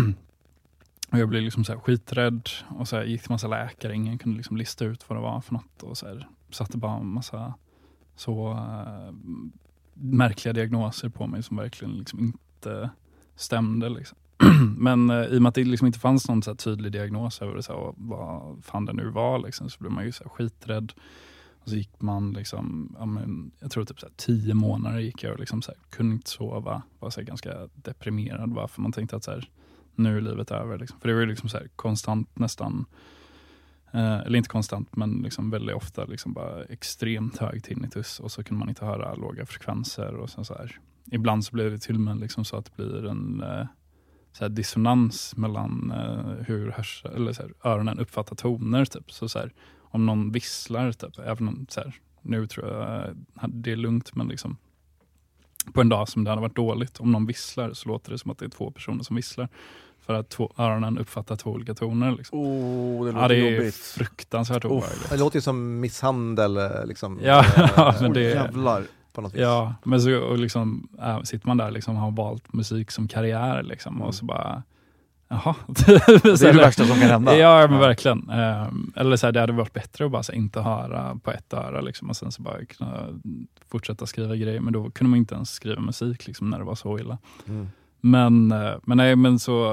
Och jag blev liksom så här, skiträdd och så här, gick till massa läkare, ingen kunde liksom lista ut vad det var för något och så här, satte bara en massa så uh, märkliga diagnoser på mig som verkligen liksom inte stämde liksom. Men uh, i och med att det liksom inte fanns någon så här, tydlig diagnos över det, så här, vad fan det nu var liksom, så blev man ju så här, skiträdd. Och så gick man liksom, ja, men, jag tror typ så här, tio månader gick jag och liksom så här, kunde inte sova, var så här, ganska deprimerad, varför man tänkte att så här, nu är livet över liksom. För det var ju liksom så här, konstant nästan, eh, eller inte konstant men liksom väldigt ofta liksom bara extremt hög tinnitus och så kunde man inte höra låga frekvenser och så, så här. Ibland så blev det till och med liksom så att det blir en eh, så här, dissonans mellan eh, hur hörs, eller så här, öronen uppfattar toner typ, så så här, om någon visslar typ, även om så här, nu tror jag det är lugnt, men liksom på en dag som det hade varit dåligt, om någon visslar så låter det som att det är två personer som visslar, för att två, öronen uppfattar två olika toner liksom. Oh, det låter Ja, det är jobbigt. fruktansvärt obehagligt. Det låter ju som misshandel, liksom. Ja, eh, men det- Jävlar. på något vis. Ja, men så och liksom, äh, sitter man där liksom, har valt musik som karriär liksom, och så bara jaha. Det är det värsta som kan hända. Ja, men verkligen. Um, eller så här, det hade varit bättre att bara så här, inte höra på ett öra liksom, och sen så bara kunna fortsätta skriva grejer, men då kunde man inte ens skriva musik liksom, när det var så illa. Mm. Men, uh, men nej, men så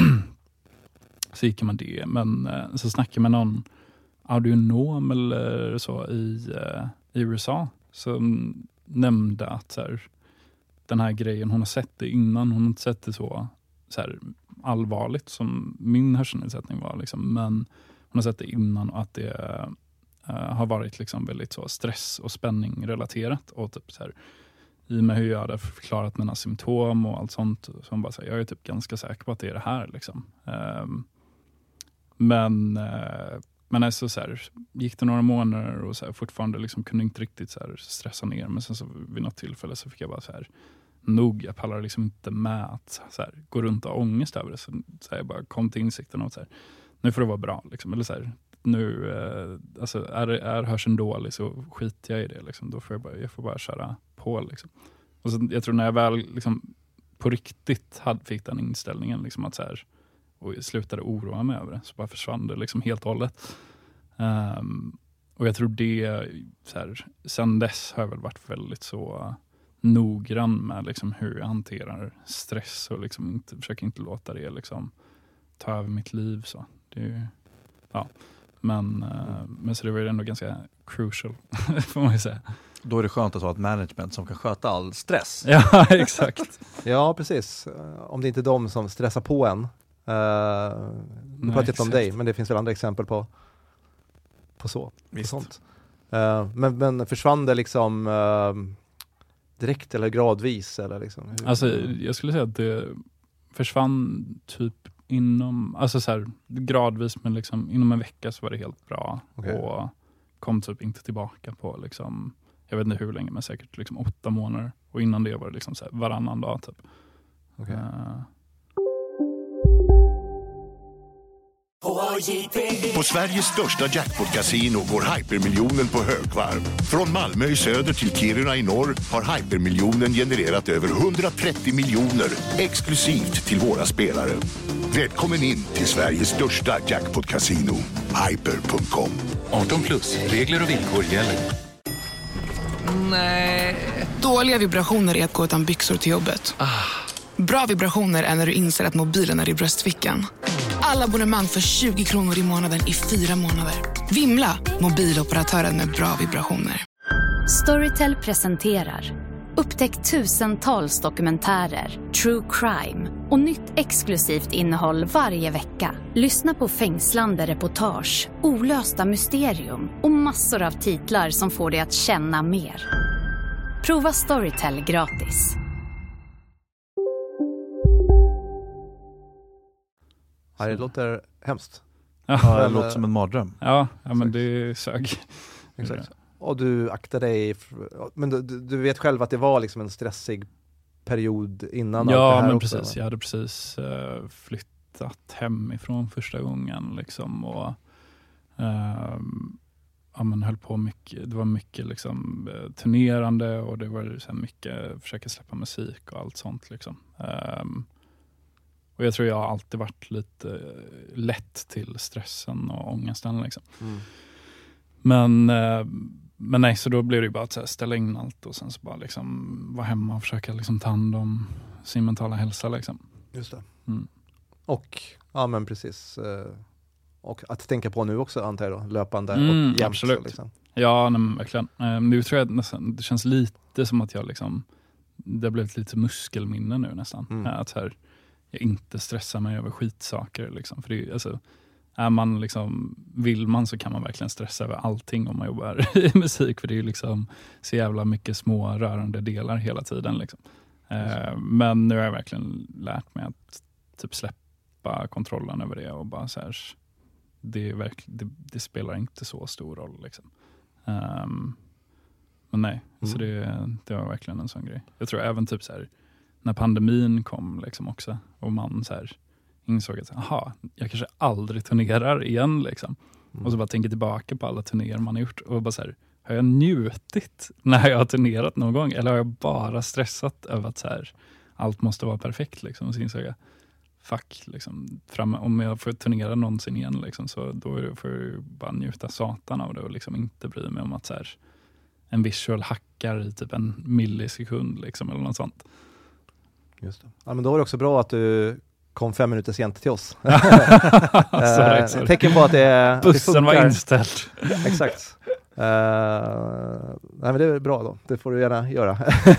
så gick man det, men uh, så snackade man någon audionom eller så i, uh, i U S A som nämnde att så här, den här grejen, hon har sett det innan, hon har inte sett det så, så här, allvarligt som min hörselnedsättning var liksom, men hon har sett det innan och att det uh, har varit liksom väldigt så stress och spänning relaterat, och typ så här, i och med hur jag hade förklarat mina symptom och allt sånt, så hon bara så här, jag är typ ganska säker på att det är det här liksom. Um, men uh, men alltså så här, gick det några månader och så här, fortfarande liksom kunde inte riktigt så här stressa ner, men sen så vid något tillfälle så fick jag bara så här, nog, jag pallar liksom inte med att så här, gå runt och ha ångest över det, så, så här, jag bara kom till insikten och så här, nu får det vara bra liksom, eller så här, nu eh, alltså är, är hörseln dålig så skiter jag i det liksom, då får jag bara, jag får bara köra på liksom. Och så, jag tror när jag väl liksom på riktigt hade, fick den inställningen liksom, att så här, och slutade oroa mig över det, så bara försvann det liksom helt och hållet. Um, och jag tror det så här, sen dess har jag väl varit väldigt så noggrann med liksom hur jag hanterar stress och liksom inte, försöker inte låta det liksom ta över mitt liv så. Det är ju, ja. Men, uh, men så det var ju ändå ganska crucial, får man ju säga. Då är det skönt att ha ett management som kan sköta all stress. Ja, exakt. Ja, precis. Om det inte är de som stressar på en. Uh, nu pratar jag inte om dig, men det finns väl andra exempel på, på så. På sånt. Uh, men, men försvann det liksom uh, direkt eller gradvis? Eller liksom? Hur? Alltså, jag skulle säga att det försvann typ inom, alltså så här, gradvis, men liksom inom en vecka så var det helt bra. Okay. Och kom typ inte tillbaka på liksom, jag vet inte hur länge, men säkert liksom åtta månader. Och innan det var det liksom så här varannan dag typ. Okay. Uh. På Sveriges största jackpot-casino går Hypermiljonen på högvarv. Från Malmö i söder till Kiruna i norr har Hypermiljonen genererat över hundratrettio miljoner exklusivt till våra spelare. Välkommen in till Sveriges största jackpot-casino, hyper punkt com. arton plus, regler och villkor gäller. Nej. Dåliga vibrationer är att gå utan byxor till jobbet. Ah. Bra vibrationer är när du inser att mobilen är i bröstfickan. Alla abonnemang för tjugo kronor i månaden i fyra månader. Vimla, mobiloperatören med bra vibrationer. Storytel presenterar. Upptäck tusentals dokumentärer, true crime och nytt exklusivt innehåll varje vecka. Lyssna på fängslande reportage, olösta mysterium och massor av titlar som får dig att känna mer. Prova Storytel gratis. Ja, det låter hemskt. Ja, ja, det låter som en mardröm. Ja, ja men det sög. Exakt. Och du aktar dig, men du, du vet själv att det var liksom en stressig period innan ja, allt det här men också, precis. Va? Jag hade precis uh, flyttat hemifrån första gången liksom, och uh, ja, men höll på mycket. Det var mycket liksom turnerande och det var så här mycket försöka släppa musik och allt sånt liksom. Um, och jag tror jag har alltid varit lite lätt till stressen och ångesten liksom. Mm. Men uh, Men nej, så då blev det ju bara att så här, ställa in allt och sen så bara liksom vara hemma och försöka liksom ta hand om sin mentala hälsa liksom. Just det. Mm. Och, ja men precis. Och att tänka på nu också antar jag då, löpande mm, och jämt. Absolut. Så, liksom. Ja, nej, verkligen. Nu tror jag nästan, det känns lite som att jag liksom, det har blivit lite muskelminne nu nästan. Mm. Att så här, jag inte stressar mig över skitsaker liksom. För det är alltså, är man liksom, vill man så kan man verkligen stressa över allting om man jobbar i musik, för det är ju liksom så jävla mycket små rörande delar hela tiden liksom. Eh, men nu har jag verkligen lärt mig att typ släppa kontrollen över det och bara så här, det, är verk, det, det spelar inte så stor roll liksom. Um, men nej, mm. så det, det var verkligen en sån grej. Jag tror även typ så här, när pandemin kom liksom också och man så här insåg att aha, jag kanske aldrig turnerar igen liksom. Mm. Och så bara tänker tillbaka på alla turnéer man har gjort och bara så här, har jag njutit när jag har turnerat någon gång eller har jag bara stressat över att så här, allt måste vara perfekt liksom. Och så insåg jag, fuck liksom, fram, om jag får turnera någonsin igen liksom, så då får jag bara njuta satan av det och liksom inte bry mig om att så här, en visual hackar i typ en millisekund liksom, eller något sånt. Just det. Ja, men då var det också bra att du kom fem minuter sent till oss. sorry, sorry. Tecken på att det bussen det var inställd. Exakt. Uh, nej, men det är bra då. Det får du gärna göra.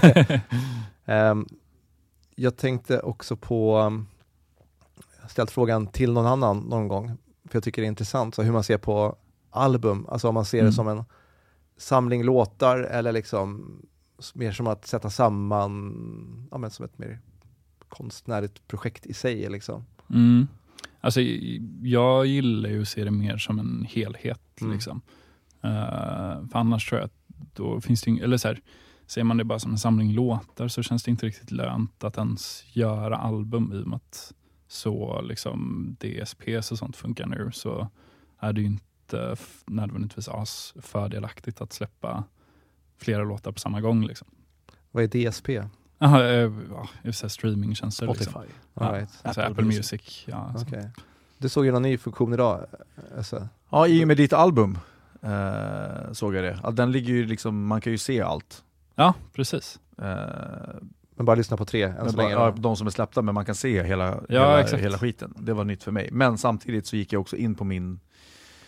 um, jag tänkte också på um, ställt frågan till någon annan någon gång, för jag tycker det är intressant så hur man ser på album, alltså om man ser mm. det som en samling låtar eller liksom mer som att sätta samman, ja, men som ett mer konstnärligt projekt i sig liksom. Mm. Alltså jag gillar ju att se det mer som en helhet mm. liksom. Uh, för annars tror jag att då finns det ju, eller så här, ser man det bara som en samling låtar så känns det inte riktigt lönt att ens göra album, i och med att så liksom D S P och sånt funkar nu, så är det ju inte nödvändigtvis as fördelaktigt att släppa flera låtar på samma gång liksom. Vad är D S P? Aha, ja, just streamingtjänster Spotify. Liksom. Ja, right. alltså Apple, Apple Music. Music ja, okay. Du såg ju någon ny funktion idag. Alltså. Ja, i och med ditt album eh, såg jag det. Att den ligger ju liksom, man kan ju se allt. Ja, precis. Eh, men bara lyssna på tre än så bara, länge. Ja, de som är släppta, men man kan se hela, ja, hela, hela skiten. Det var nytt för mig. Men samtidigt så gick jag också in på min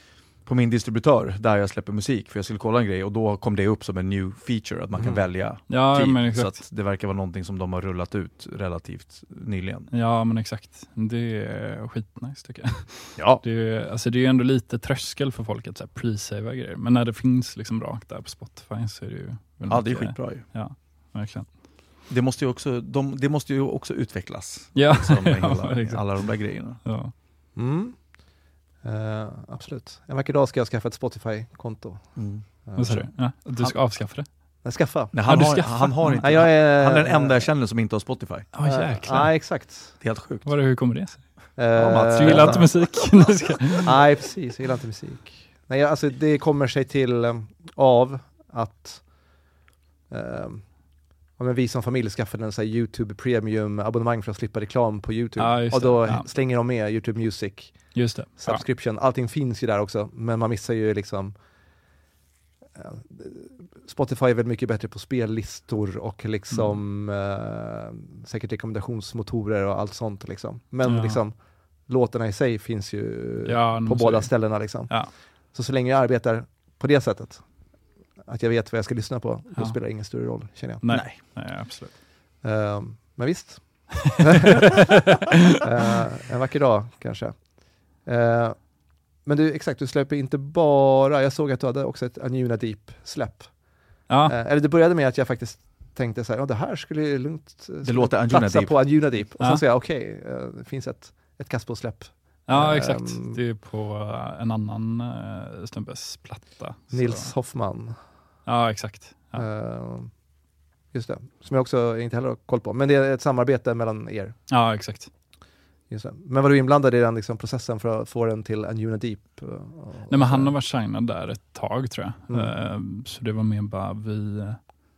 på min distributör där jag släpper musik, för jag skulle kolla en grej och då kom det upp som en new feature att man kan Mm. välja Ja, tid, men så exakt. att det verkar vara någonting som de har rullat ut relativt nyligen. Ja, men exakt. Det är skitnice tycker jag. Ja. Det är, alltså det är ändå lite tröskel för folk att så här pre-savea grejer. Men när det finns liksom rakt där på Spotify så är det ju... Ja, det är skitbra ju. Ja, verkligen. Det måste ju också, de, det måste ju också utvecklas. Ja, Liksom, med ja, hela, exakt. alla de där grejerna. Ja. Mm. Uh, absolut. En vacker dag ska jag skaffa ett Spotify-konto. Mm. Uh, Vad sa du? Ja, du ska Han- avskaffa det? Nej, skaffa. Nej, han, Ja, du har, skaffar. han har inte. Nej, jag är, Han är den enda jag känner som inte har Spotify. Ja, uh, jäklar. Nej, exakt. Det är helt sjukt. Vad är det, hur kommer det sig? Uh, Ja, Mats, Du gillar inte musik? Nej, precis. Jag gillar inte musik. Nej, alltså det kommer sig till um, av att um, ja, men vi som familj skaffade en så här YouTube Premium abonnemang för att slippa reklam på YouTube. Ja, just och då det. Ja. slänger de med YouTube Music Just det. Ja. subscription. Allting finns ju där också, men man missar ju liksom uh, Spotify är väl mycket bättre på spellistor och liksom Mm. uh, säkert rekommendationsmotorer och allt sånt liksom. Men Ja. liksom låtarna i sig finns ju Ja, på nog så båda är det. ställena liksom. Ja. Så så länge jag arbetar på det sättet, att jag vet vad jag ska lyssna på, då Ja. spelar det ingen större roll, känner jag. Nej. Nej. Nej, absolut. Um, men visst. uh, en vacker dag kanske. Uh, men du, exakt, du släpper inte bara, jag såg att du hade också ett Anjuna Deep-släpp. Ja. Uh, eller det började med att jag faktiskt tänkte så här, ja det här skulle ju lugnt uh, Det låter Anjuna platsa Deep. på Anjuna Deep. Och Ja. så säger jag, okej, okay, uh, det finns ett, ett Caspo-släpp. Ja, Ehm, exakt. Det är på uh, en annan uh, snubbes platta. Nils Så. Hoffman. Ja, exakt. Ja. Uh, just det, som jag också inte heller har koll på. Men det är ett samarbete mellan er. ja, exakt. Just det. Men var du inblandad i den liksom, processen för att få den till Anjuna Deep? Och, och Nej, men han har varit signad där ett tag tror jag. Mm. Uh, så det var mer bara vi,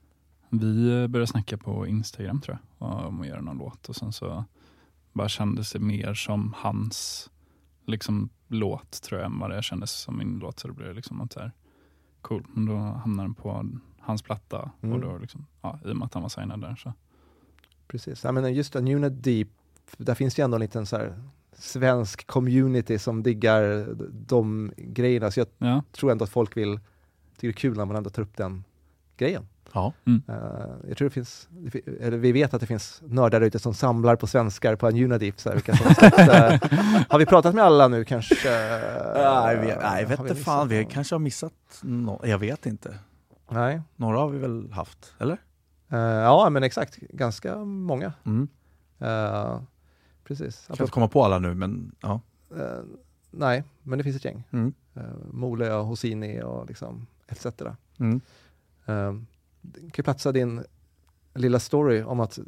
vi började snacka på Instagram tror jag. Om att göra någon låt. Och sen så bara kändes det mer som hans liksom, låt tror jag. Än vad det kändes som min låt. Så det blev liksom något så här cool. Men då hamnade den på hans platta. Mm. Och då liksom, ja, i och med att han var signad där så. Precis. Ja, men just Anjuna Deep, där finns det ändå en liten så här svensk community som diggar de grejerna. Så jag Ja. tror ändå att folk vill, tycker det är kul när man ändå tar upp den grejen. Ja. Mm. Uh, jag tror det finns, det fi- eller vi vet att det finns nördar ute som samlar på svenskar på Anjuna Deep. Så här, vilka som sett, uh, har vi pratat med alla nu kanske? Nej, vi, nej, Har vet vi inte fan. Vi missat någon? kanske har missat no- Jag vet inte. Nej. Några har vi väl haft, eller? Uh, ja, men exakt. Ganska många. Mm. Uh, precis. Jag kan inte komma på alla nu, men ja. Uh, nej, men det finns ett gäng. Mm. Uh, Mole och Hosini och liksom et cetera. Mm. Uh, kan ju platsa din lilla story om att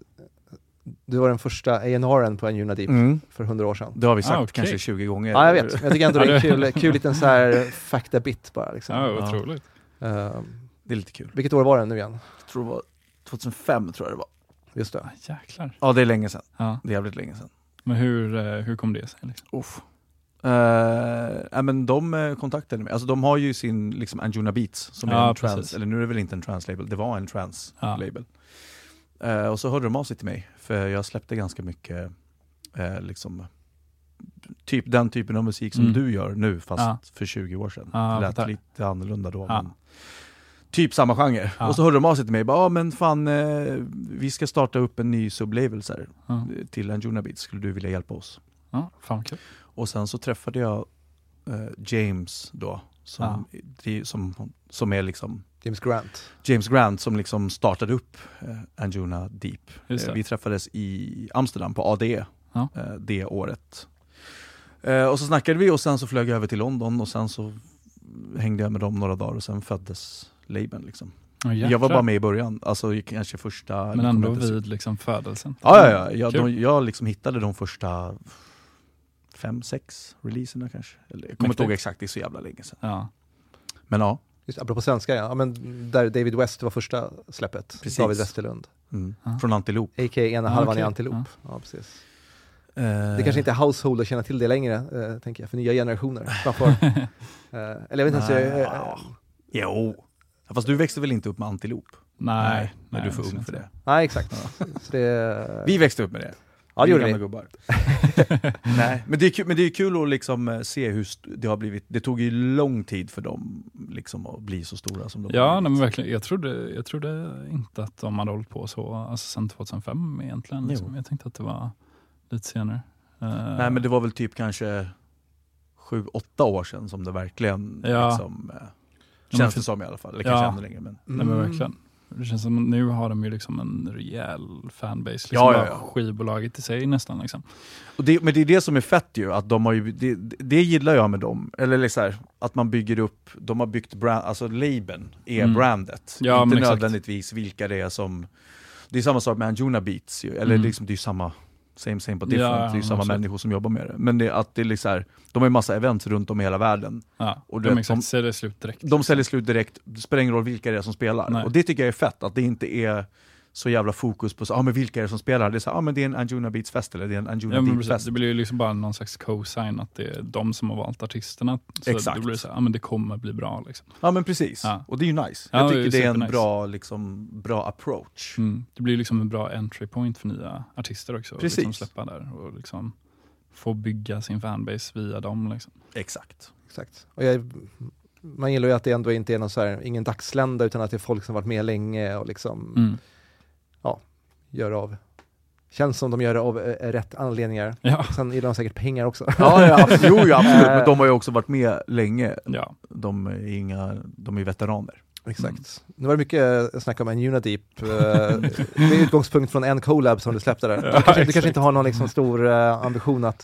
du var den första A and R:en på Anjuna Deep Mm. för hundra år sedan. Det har vi sagt Ah, okej. kanske tjugo gånger. Ja, jag vet. Jag tycker ändå det är en kul, kul liten så här fakta-bit bara. Liksom. Ja, otroligt. Uh, Det är lite kul. vilket år var det nu igen? Jag tror det var tjugohundrafem tror jag det var. Just det. Ah, jäklar. Ja, det är länge sedan. Ja. Det är jävligt länge sedan. Men hur, eh, hur kom det sig? Liksom? Uff. Uh, ja, men de uh, kontaktade mig. Alltså de har ju sin liksom Anjuna Beats som Ja, är en trans, precis. eller nu är det väl inte en trans-label, det var en trans-label. Ja. Uh, och så hörde de av sig till mig, för jag släppte ganska mycket uh, liksom typ den typen av musik som Mm. du gör nu, fast Ja. för tjugo år sedan. Ja, det lät fattar. lite annorlunda då. Ja. Men typ samma genre. Ja. Och så hörde de av sig till mig, ja ah, men fan eh, vi ska starta upp en ny sublabel så här, Ja. till Anjuna Beats, skulle du vilja hjälpa oss? Ja, fan kul. Och sen så träffade jag eh, James då, som, det, som, som är liksom James Grant. James Grant som liksom startade upp eh, Anjuna Deep. Just det. Eh, vi träffades i Amsterdam på A D Ja. eh, det året. Eh, och så snackade vi och sen så flög jag över till London och sen så hängde jag med dem några dagar och sen föddes labeln liksom. Oh, jag var bara med i början, alltså kanske första... Men ändå vid liksom födelsen. Ja, ja, ja. Jag, Kul. de, jag liksom hittade de första fem, sex releaserna kanske. Eller, jag kommer inte Mäktigt. ihåg exakt, det är så jävla länge sedan. Ja. Men ja. Just apropå svenska, ja. Men där David West var första släppet. Precis. David Westerlund. Mm. Ja. Från Antilop. A K A ena Ah, halvan okej. i Antilop. Ja. Ja, precis. Eh, Det kanske inte är household att känna till det längre, eh, tänker jag, för nya generationer. Framför, eh, eller jag vet inte, Nej, så, eh, ja. Jo. Ja, fast du växte väl inte upp med Antilop? Nej, Nej, nej, du är för det ung syns för inte. det. nej, exakt. Så det, Vi växte upp med det. Ja, det gjorde gamla vi. Gubbar. Nej, men det är kul, men det är kul att liksom se hur st- det har blivit. Det tog ju lång tid för dem liksom att bli så stora som de Ja, har nej, men verkligen. Jag trodde, jag trodde inte att de hade hållit på så alltså sen tjugohundrafem egentligen. Liksom. Jag tänkte att det var lite senare. Uh, Nej, men det var väl typ kanske sju, åtta år sedan som det verkligen ja. liksom, eh, känns det som i alla fall. Eller ja. kanske ännu längre. Men... Nej, men verkligen. Det känns som att nu har de ju liksom en rejäl fanbase. Liksom Ja, ja, bara ja. skivbolaget i sig nästan. Liksom. Och det, men det är det som är fett ju, att de har ju, det, det gillar jag med dem. Eller liksom här, att man bygger upp, de har byggt brand, alltså labeln är Mm. brandet. Ja, inte men exakt. nödvändigtvis vilka det är som, det är samma sak med Anjuna Beats ju, eller Mm. liksom det är ju samma, same same but different, Ja, det är ju samma absolut. människor som jobbar med det. Men det är att det är liksom här, de har ju massa events runt om i hela världen. Ja, och de, det, exakt, de säljer slut direkt. De säljer slut direkt, det spelar ingen roll vilka det är som spelar. Nej. Och det tycker jag är fett, att det inte är så jävla fokus på så, ah, men vilka är det som spelar? Det är så, ah, men det är en Anjuna Beats fest eller det är en Anjuna Ja, men Deep precis. fest. Det blir ju liksom bara någon slags co-sign att det är de som har valt artisterna. Så Exakt. det blir så här, ja men det kommer bli bra liksom. Ja men precis, Ja. och det är ju nice. Ja, Jag det tycker är det är en supernice. bra, liksom, bra approach. Mm. Det blir liksom en bra entry point för nya artister också. Precis. Liksom släppa där och liksom få bygga sin fanbase via dem. Liksom. Exakt. Exakt. Och jag, man gillar ju att det ändå inte är någon så här, ingen dagslända, utan att det är folk som varit med länge och liksom Mm. ja, gör av. Känns som de gör det av äh, rätt anledningar. Ja. Sen gillar de säkert pengar också. Ja, ja, absolut. Jo, ja, absolut. Men de har ju också varit med länge. Ja. De är inga, de är veteraner. Exakt. Mm. Nu var det mycket snack om Anjuna Deep uh, med utgångspunkt från en collab som du släppte där. Ja, du, kanske, du exakt. kanske inte har någon liksom stor uh, ambition att,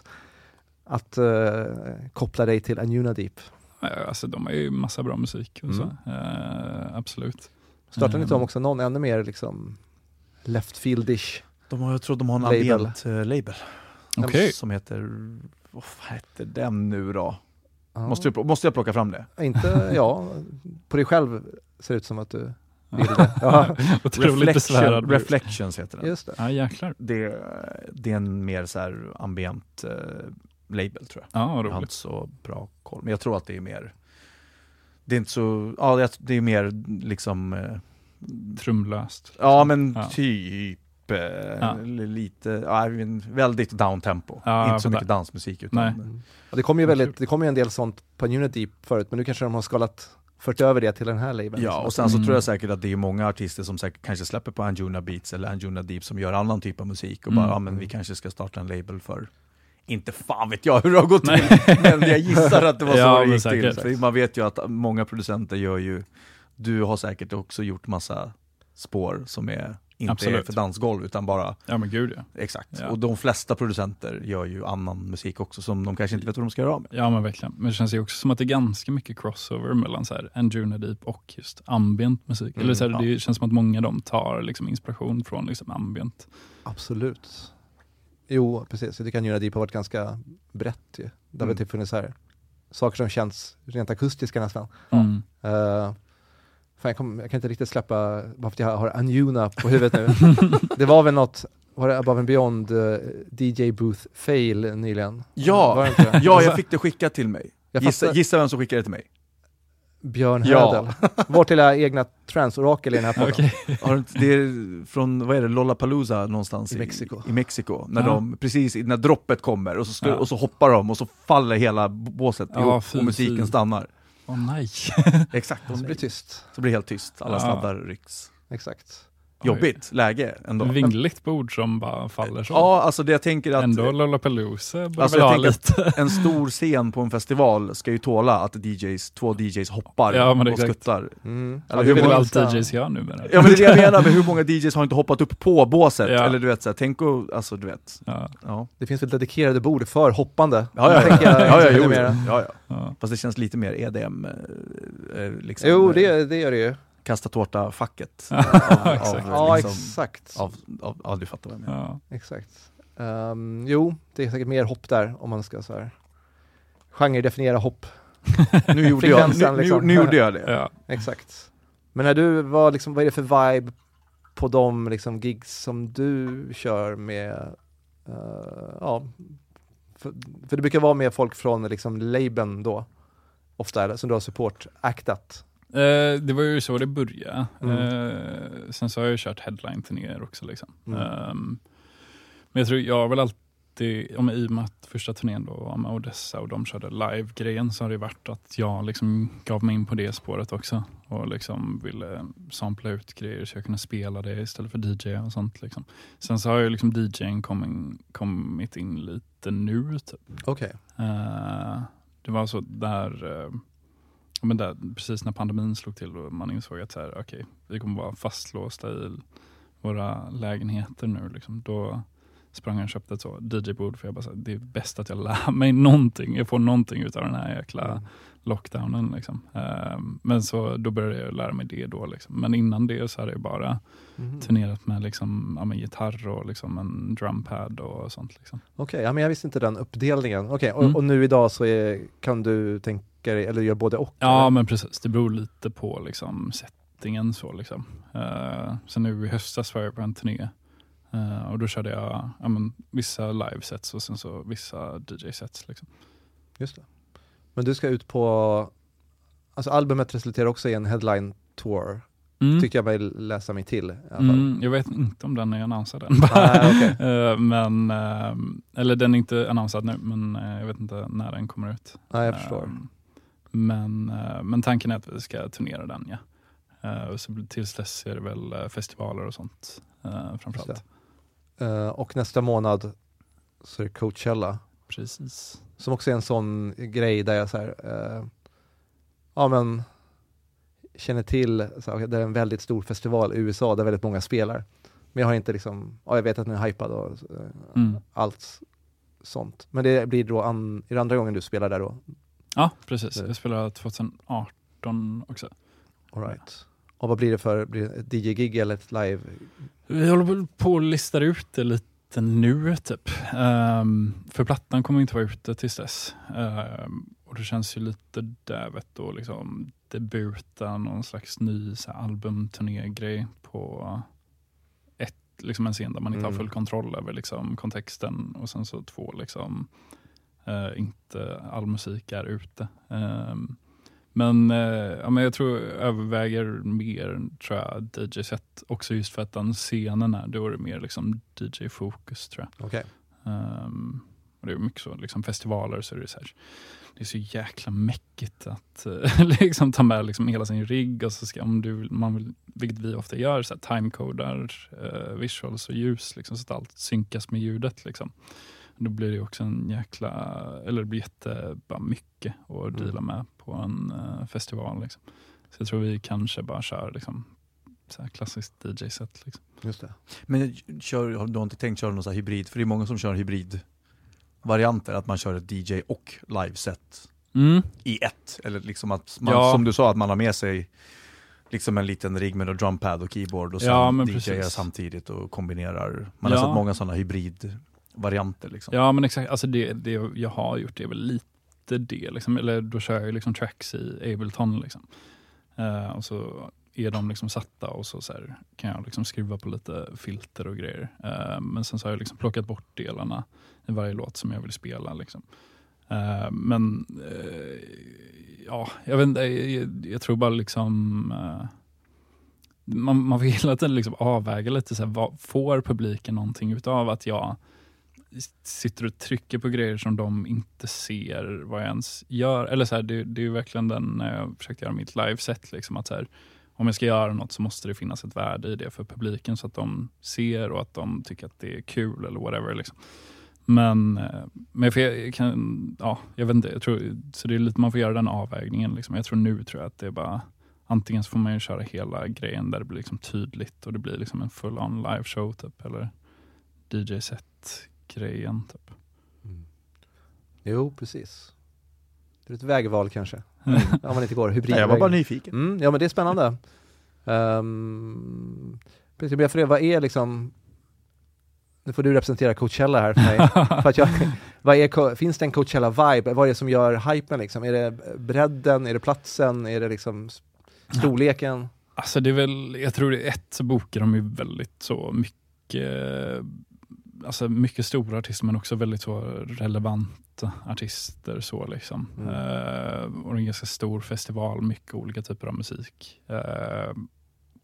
att uh, koppla dig till Anjuna Deep. Ja, alltså de har ju massa bra musik. Och Mm. så. Uh, absolut. Startar ni inte Um, om också någon ännu mer liksom left fieldish? De har, jag tror de har en Label. ambient uh, label. Okej. Som heter, vad heter den nu då? Ja. Måste, jag, måste jag plocka fram det? Inte, ja, på dig själv ser det ut som att du vill det. Ja. Otroligt besvärad. Reflections heter den. Just det. Ja, jäklar. Det, det är en mer så här ambient uh, label tror jag. Ja, vad Jag har roligt. inte så bra koll. Men jag tror att det är mer, det är inte så, ja det- det är mer liksom, eh, Trumlöst. ja men Ja. typ eh, Ja. lite, ja, en väldigt downtempo. Ja, inte så jag mycket fattar. dansmusik utan Nej. Och det kommer ju väldigt, det kommer ju en del sånt på Anjuna Deep förut, men nu kanske de har skalat, fört över det till den här labeln. ja, och sen så Mm. tror jag säkert att det är många artister som säkert kanske släpper på Anjuna Beats eller Anjuna Deep som gör annan typ av musik och Mm. bara, ja men vi kanske ska starta en label för, inte fan vet jag hur det har gått till, men jag gissar att det var så Ja, det men gick till. säkert. För man vet ju att många producenter gör ju, du har säkert också gjort massa spår som är inte Absolut. är för dansgolv utan bara, Ja, men gud ja. exakt. Ja. Och de flesta producenter gör ju annan musik också som de kanske inte vet vad de ska göra av med. Ja, men verkligen. Men det känns ju också som att det är ganska mycket crossover mellan så här Anjuna Deep och just ambient musik. Mm, Eller så här, ja. det känns som att många av dem tar liksom inspiration från liksom ambient. Absolut. Jo, precis. Jag tycker Anjuna Deep har varit ganska brett ju. Det har Mm. väl typ funnits så här saker som känns rent akustiska nästan. Mm. Uh, fan, jag, kom, jag kan inte riktigt släppa, bara för att jag har Anjuna på huvudet nu. Det var väl något, var det Above and Beyond uh, D J Booth fail nyligen? Ja, Var det inte det? ja jag fick det skickat till mig. Jag Gissa, fattar- gissa vem som skickade det till mig. Björn Ja. Hödel. Vårt lilla egna transorakel i den här podden. Okej. Har du inte- Det är från, vad är det, Lollapalooza någonstans I Mexiko. I, Mexiko när Ja. de, precis när droppet kommer och så, ska, Ja. och så hoppar de och så faller hela båset Ja, ihop fy, och musiken fy. stannar. Åh nej. Exakt, Och så blir det tyst. så blir det helt tyst, alla Ja. sladdar rycks. Exakt. Jobbigt läge ändå. Vingligt bord som bara faller så. Ja, alltså det jag tänker att Ändå Lollapalooza borde Alltså väl jag ha tänker lite. att en stor scen på en festival ska ju tåla att D Js, två D Js hoppar Ja, men och exakt. skuttar. Mm. Ja, Det hur är väl många- allt D Js gör nu menar du? Ja men det är det jag menar, med hur många D Js har inte hoppat upp på båset? Ja. Eller du vet, så här, tänk och, alltså du vet. Ja. Ja, Det finns väl dedikerade bord för hoppande. ja, ja, Tänker jag- ja, ja, ännu jo, mer. ja, ja. Ja. Fast det känns lite mer E D M, eh, eh, liksom, Jo, eh, det, det gör det ju. kasta tårta-facket. Exakt. Ja, liksom, exakt. Av, av, ja, du fattar vad jag menar. Ja. Exakt. Um, jo, det är säkert mer hopp där om man ska så här genre-definiera hopp. Nu gjorde jag, nu, Frekvensen, nu, liksom. nu gjorde jag det. Ja. Exakt. Men när du var liksom, vad är det för vibe på de liksom gigs som du kör med, uh, ja, för, för det brukar vara med folk från liksom labeln då, ofta, eller, som du har support-actat. Eh, det var ju så det började. Mm. Eh, sen så har jag ju kört headline-turnéer också. Liksom. Mm. Ehm, Men jag tror jag har väl alltid, om i och med att första turnén då med Odessa och de körde live-grejen, så har det varit att jag liksom gav mig in på det spåret också. Och liksom ville sampla ut grejer så jag kunde spela det istället för D J och sånt liksom. Sen så har ju liksom D J:n kommit, kommit in lite nu typ. Okej. Okay. Uh, det var så där, uh, men där, precis när pandemin slog till och man insåg att så här, okej, okay, vi kommer vara fastlåsta i våra lägenheter nu liksom. Då sprang jag och köpte ett så D J-bord, för jag bara så här, det är bäst att jag lär mig någonting. Jag får någonting ut av den här jäkla mm. lockdownen liksom. Uh, men så då började jag lära mig det då liksom. Men innan det så hade jag bara mm. turnerat med liksom, ja, med gitarr och liksom en drumpad och sånt liksom. Okej, okay, ja, men jag visste inte den uppdelningen. Okej, okay, och, mm. och nu idag så är, kan du tänka dig, eller gör både och? Ja, eller? Men precis. Det beror lite på liksom settingen så liksom. Uh, så nu i höstas var jag på en turné. Uh, och då körde jag ja, men, vissa live-sets och sen så vissa D J-sets liksom. Just det. Men du ska ut på, alltså albumet resulterar också i en headline tour. Mm. Tycker jag mig läsa mig till. I alla fall. Mm, jag vet inte om den är annonsad än. Ah, okay. uh, men, uh, eller den är inte annonsad nu, men uh, jag vet inte när den kommer ut. Ja, ah, jag förstår. Uh, men, uh, men tanken är att vi ska turnera den, ja. Uh, och så tills dess är det väl uh, festivaler och sånt uh, framförallt. Uh, och nästa månad så är det Coachella. Precis. Som också är en sån grej där jag så här, uh, ja men känner till, så här, det är en väldigt stor festival i U S A där väldigt många spelar. Men jag har inte liksom, ja jag vet att den är hypad och uh, mm. allt sånt. Men det blir då, an, är det andra gången du spelar där då? Ja, precis. Jag spelar tjugo arton också. All right. Och vad blir det för, blir det ett D J-gig eller ett live? Vi håller på att lista ut det lite nu typ. Um, för plattan kommer inte vara ute tills dess. Um, och det känns ju lite dävet då liksom debuta någon slags ny så här, albumturné-grej på ett, liksom en scen där man inte mm. har full kontroll över liksom kontexten, och sen så två liksom uh, inte all musik är ute. Um, Men, eh, ja, men jag tror jag överväger mer tror jag, D J-set också, just för att den scenen är, då är det mer liksom D J-fokus tror jag. Okay. Um, och det är mycket så, liksom festivaler så är det så här, det är så jäkla mäckigt att uh, liksom ta med liksom hela sin rigg, och så ska om du, man vill, vilket vi ofta gör, så här, timecodar, uh, visuals och ljus liksom, så att allt synkas med ljudet liksom. Då blir det också en jäkla, eller det blir jätte, bara mycket att mm. deala med på en uh, festival liksom. Så jag tror vi kanske bara kör liksom så här klassiskt D J-set liksom. Just det. Men kör, du har inte tänkt köra någon så här hybrid? För det är många som kör hybridvarianter, att man kör ett D J och liveset mm. i ett. Eller liksom att man, ja. som du sa, att man har med sig liksom en liten rigg med drumpad och keyboard och sen ja, D J samtidigt och kombinerar. Man ja. har sett många sådana hybrid varianter liksom. Ja, men exakt, alltså det, det jag har gjort, det är väl lite det liksom, eller då kör jag liksom tracks i Ableton liksom. Uh, och så är de liksom satta, och så, så här, kan jag liksom skruva på lite filter och grejer. Uh, men sen så har jag liksom plockat bort delarna i varje låt som jag vill spela liksom. Uh, men uh, ja, jag vet inte, jag, jag tror bara liksom uh, man, man vill hela tiden liksom avväga lite så här, vad, får publiken någonting utav att jag sitter och trycker på grejer som de inte ser vad jag ens gör, eller så här, det, det är ju verkligen den när jag försökte göra mitt liveset liksom, att så här, om jag ska göra något så måste det finnas ett värde i det för publiken, så att de ser och att de tycker att det är kul eller whatever liksom. Men, men för jag kan, ja, jag vet inte, jag tror, så det är lite, man får göra den avvägningen liksom. Jag tror nu tror jag att det är bara, antingen så får man ju köra hela grejen där det blir liksom tydligt och det blir liksom en full on live show typ, eller D J-set grejen typ. Mm. Jo, precis. Det är ett vägval kanske. Mm. Om man inte går hybrid. Jag var bara nyfiken. Mm, ja, men det är spännande. Um, precis, jag för vad är liksom, nu får du representera Coachella här för mig. för att jag, vad är, finns det en Coachella-vibe? Vad är det som gör hypen liksom? Är det bredden? Är det platsen? Är det liksom storleken? Ja. Alltså det är väl, jag tror det är ett, så bokar de ju väldigt så mycket, alltså mycket stora artister, men också väldigt så relevanta artister så liksom. Mm. Uh, och en ganska stor festival, mycket olika typer av musik. Uh,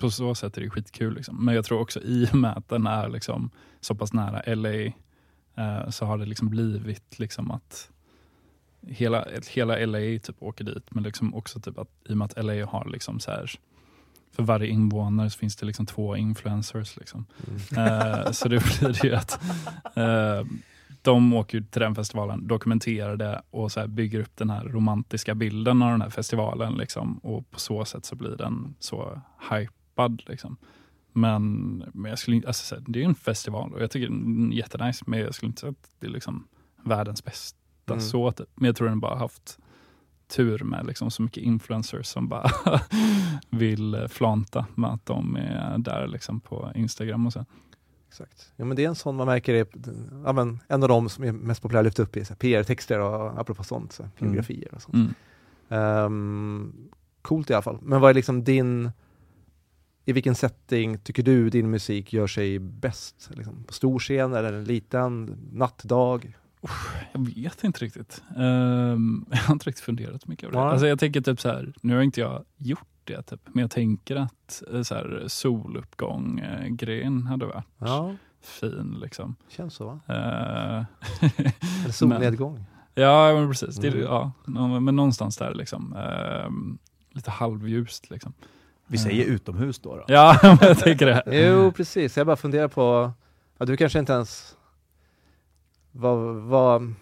på så sätt är det skitkul liksom. Men jag tror också i och med att den är liksom så pass nära L A eh, så har det liksom blivit liksom att hela, hela L A typ åker dit, men liksom också typ att i och med att L A har liksom så här, för varje invånare så finns det liksom två influencers liksom. Mm. Eh, så det blir det ju att eh, de åker ju till den festivalen, dokumenterar det och så här bygger upp den här romantiska bilden av den här festivalen liksom, och på så sätt så blir den så hypad liksom. Men, men jag skulle inte, alltså, det är ju en festival och jag tycker den är jättenice, men jag skulle inte säga att det är liksom världens bästa mm. så typ. Men jag tror den bara haft tur med liksom så mycket influencers som bara vill flanta med att de är där liksom på Instagram och så. Exakt. Ja, men det är en sån man märker är, ja, men en av de som är mest populära lyft upp i så här, P R-texter och apropå sånt, så här, biografier och sånt. Mm. Um, coolt i alla fall. Men vad är liksom din, i vilken setting tycker du din musik gör sig bäst? Liksom, på stor scen eller en liten nattdag? Jag vet inte riktigt. Um, jag har inte riktigt funderat mycket över det. Ja. Alltså jag tänker typ så här, nu har inte jag gjort det typ, men jag tänker att så här, soluppgång eh, grejen hade varit ja. fin liksom. Känns så va? Uh, eller solnedgång. Men, ja, men precis. Mm. Det, ja, men någonstans där liksom. Uh, lite halvljust liksom. Vi säger uh. utomhus då då. Ja, jag tänker det. Jo, precis. Jag bara funderar på, ja, du kanske inte ens vad, vad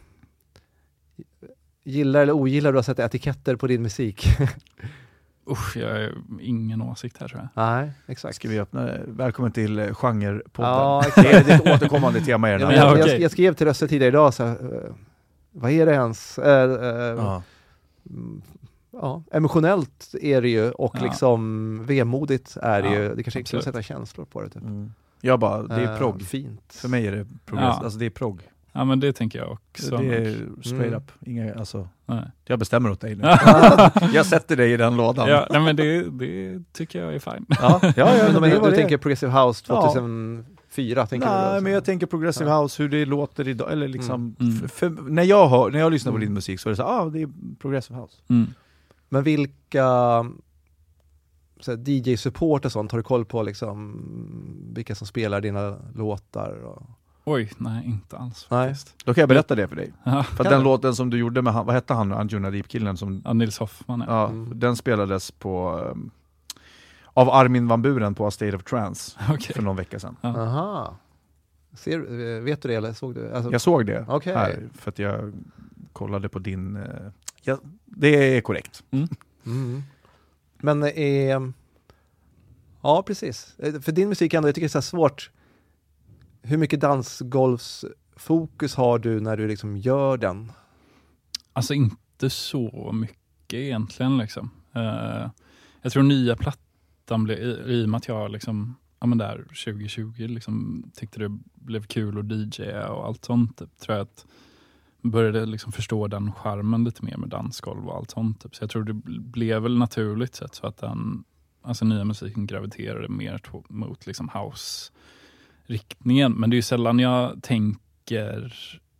gillar eller ogillar du att sätta etiketter på din musik? Usch, jag har ingen åsikt här tror jag. Nej, exakt. Ska vi öppna? Välkommen till Genrepodden. Ja, det är ett återkommande tema i den här. Ja, jag, jag, jag skrev till Röster tidigare idag så här, uh, vad är det ens? Uh, uh, ja. Mm, ja, emotionellt är det ju och ja. liksom vemodigt är det ja, ju. Det kanske inte kan sätta känslor på det typ. Mm. Jag bara, det är progg. Uh, fint. För mig är det progress. Ja. Alltså det är progg. Ja, men det tänker jag också. Det är straight mm. up. Inga, alltså, nej. Jag bestämmer åt dig nu. Jag sätter dig i den lådan. Ja, nej, men det, det tycker jag är fine. Ja, ja, ja men, men du, du tänker Progressive House tjugohundrafyra? Ja. Tänker nej, du men jag tänker Progressive ja. House, hur det låter idag. Eller liksom, mm. för, för, när, jag hör, när jag lyssnar på mm. din musik så är det så ah, det är Progressive House. Mm. Men vilka så här, D J-support och sånt, har du koll på liksom, vilka som spelar dina låtar? Och... Oj, nej, inte alls. Nej. Då kan jag berätta det för dig. Ja. För att den låten som du gjorde med, vad hette han, Anjuna Deep-killen? Som, ja, Nils Hoffman. Ja, ja mm. den spelades på um, av Armin van Buren på A State of Trance okay. för någon vecka sedan. Ja. Aha. Ser, vet du det eller såg du? Alltså... Jag såg det okay. här, för att jag kollade på din... Uh, ja, det är korrekt. Mm. Mm. Men är... Ja, precis. För din musik ändå, jag tycker det är så svårt. Hur mycket dansgolvsfokus har du när du liksom gör den? Alltså inte så mycket egentligen liksom. Uh, jag tror nya plattan blev, i, i och med att jag liksom, ja men där tjugo tjugo liksom tyckte det blev kul att D J och allt sånt typ, tror jag att började liksom förstå den charmen lite mer med dansgolv och allt sånt typ. Så jag tror det blev väl naturligt sett så att den, alltså nya musiken graviterade mer to- mot liksom house riktningen, men det är ju sällan jag tänker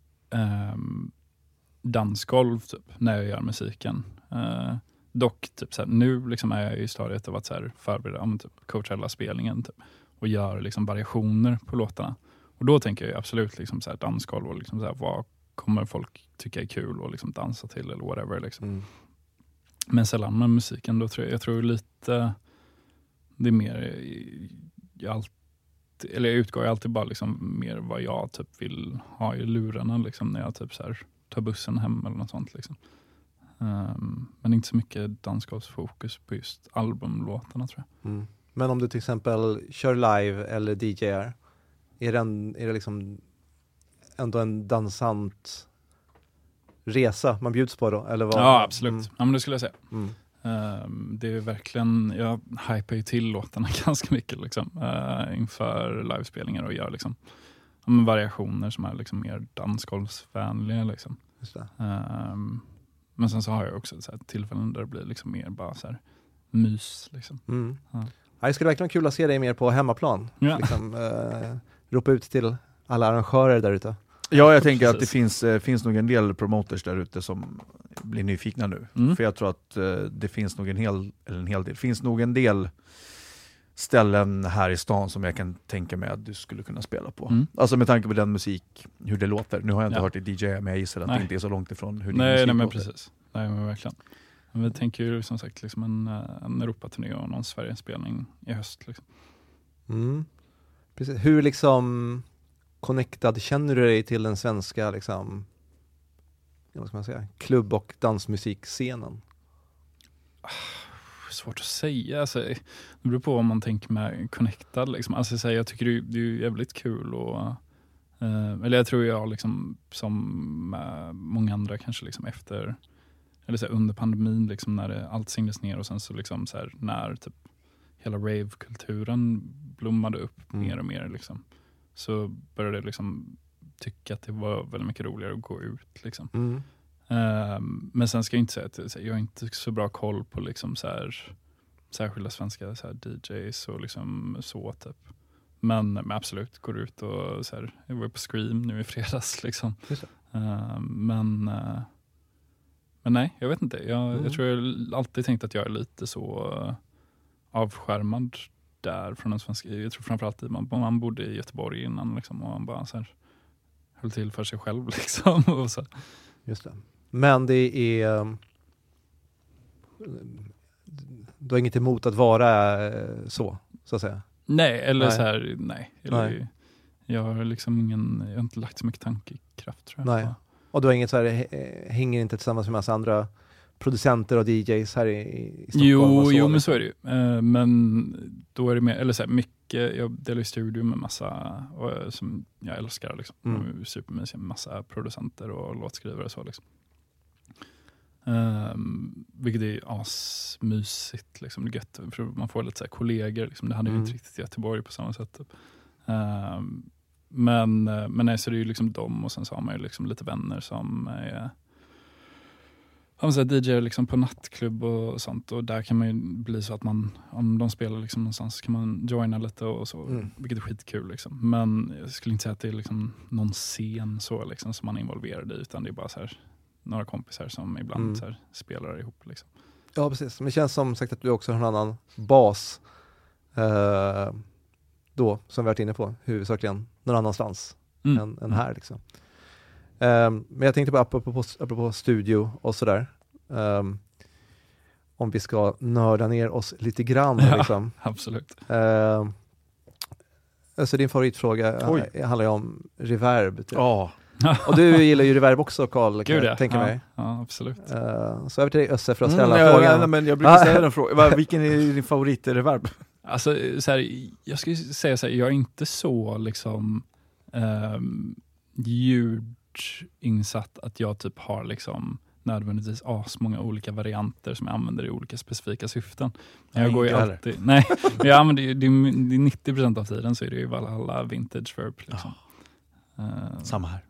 um, dansgolv typ, när jag gör musiken. Uh, dock typ så här, nu liksom är jag i stadiet av att så här, förbereda om typ Coachella-spelningen typ, och gör liksom variationer på låtarna. Och då tänker jag absolut liksom så här, dansgolv och liksom så här, vad kommer folk tycka är kul och liksom dansa till eller whatever liksom. Mm. Men sällan med musiken då tror jag, jag tror lite det är mer jag alltid eller jag utgår alltid bara liksom mer vad jag typ vill ha i lurarna liksom när jag typ så här tar bussen hem eller något sånt liksom. Um, men inte så mycket dansgolvsfokus på just albumlåtarna tror jag. Mm. Men om du till exempel kör live eller D J:ar, är det, en, är det liksom ändå en dansant resa man bjuds på då? Eller vad? Ja, absolut. Mm. Ja, men det skulle jag säga. Mm. Um, det är verkligen, jag hypar ju till låtarna ganska mycket liksom, uh, inför livespelningar och gör liksom, um, variationer som är liksom mer dansgolvsvänliga liksom. Just det. Um, men sen så har jag också så här tillfällen där det blir liksom mer bara så här mys liksom. Mm. Ja. Ja, det skulle verkligen vara kul att se dig mer på hemmaplan. Ja. Liksom, uh, ropa ut till alla arrangörer där ute. Ja, jag tänker Precis. att det finns, eh, finns nog en del promoters där ute som blir nyfikna nu. Mm. För jag tror att eh, det finns nog en hel, eller en hel del, finns nog en del ställen här i stan som jag kan tänka mig att du skulle kunna spela på. Mm. Alltså med tanke på den musik, hur det låter. Nu har jag inte Ja. hört det D J, men jag gissar att Nej. det inte är så långt ifrån hur din Nej, musik nej men låter. precis. Nej men verkligen. Men vi tänker ju som sagt liksom en, en Europaturné och någon Sverigespelning i höst. Liksom. Mm. Precis. Hur liksom connectad känner du dig till den svenska liksom, vad ska man säga, klubb- och dansmusikscenen? Svårt att säga. Alltså, det beror på vad man tänker med connectad. Liksom. Alltså, så här, jag tycker det, det är jävligt kul. Och, eh, eller jag tror jag liksom, som eh, många andra kanske liksom, efter eller så här, under pandemin liksom, när det, allt stängdes ner och sen så, liksom, så här, när typ, hela rave-kulturen blommade upp Mm. mer och mer liksom, så började jag liksom, tycka att det var väldigt mycket roligare att gå ut. Liksom. Mm. Um, men sen ska jag inte säga att jag har inte så bra koll på liksom så här, särskilda svenska så här, D Js och liksom så typ. Men, men absolut, går ut och så här, jag var på Scream nu i fredags liksom. Uh, men uh, men nej, jag vet inte. Jag, Mm. jag tror jag alltid tänkt att jag är lite så uh, avskärmad där från den svenska. Jag tror framförallt att man, man bodde i Göteborg innan liksom, och man bara så här, höll till för sig själv liksom. Och så. Just det. Men det är, du har inget emot att vara så, så att säga? Nej, eller nej. så här, nej. Eller, nej. Jag har liksom ingen, jag har inte lagt så mycket tankekraft tror jag. Nej. Och du har inget så här, hänger inte tillsammans med massa andra producenter och D Js här i, i Stockholm? Jo, så, jo men liksom. så är det ju. Uh, men då är det mer, eller så här, mycket, jag delar i studio med massa, och, som jag älskar liksom. Mm. De är supermysiga med massa producenter och låtskrivare och så liksom. Um, vilket är asmysigt liksom, det är gött, för man får lite så här kollegor liksom. Det hade Mm. ju inte riktigt i Göteborg på samma sätt typ. um, men, men nej, så det är ju liksom dem och sen så har man ju liksom lite vänner som är ja, så här, D J liksom på nattklubb och sånt, och där kan man ju bli så att man, om de spelar liksom någonstans kan man joina lite och så, Mm. vilket är skitkul liksom. Men jag skulle inte säga att det är liksom någon scen så liksom som man är involverad i, utan det är bara så här några kompisar som ibland Mm. så här, spelar ihop liksom. Ja, precis. Men det känns som sagt att du också har en annan bas eh, då, som vi har varit inne på, huvudsakligen någon annanstans Mm. än, än här liksom. Eh, men jag tänkte på apropå, apropå studio och sådär. Eh, om vi ska nörda ner oss lite grann. Ja, liksom. absolut. Eh, alltså din favoritfråga Oj. handlar ju om reverb. Typ. Ja. Och du gillar ju reverb också, Carl, kan Gud, jag ja. tänka ja, mig. Ja, absolut. Uh, så över till dig, Össe, för att Mm, ställa ja, frågan. ja, men jag brukar ställa den frågan. Vilken är din favoritreverb? Alltså, så här, jag skulle säga så här, jag är inte så liksom um, ljudinsatt att jag typ har liksom nödvändigtvis asmånga olika varianter som jag använder i olika specifika syften. Jag Nej, går ju inte alltid, nej, men jag använder ju, det är, det är nittio procent av tiden så är det ju alla vintage verb liksom. Uh, Samma här.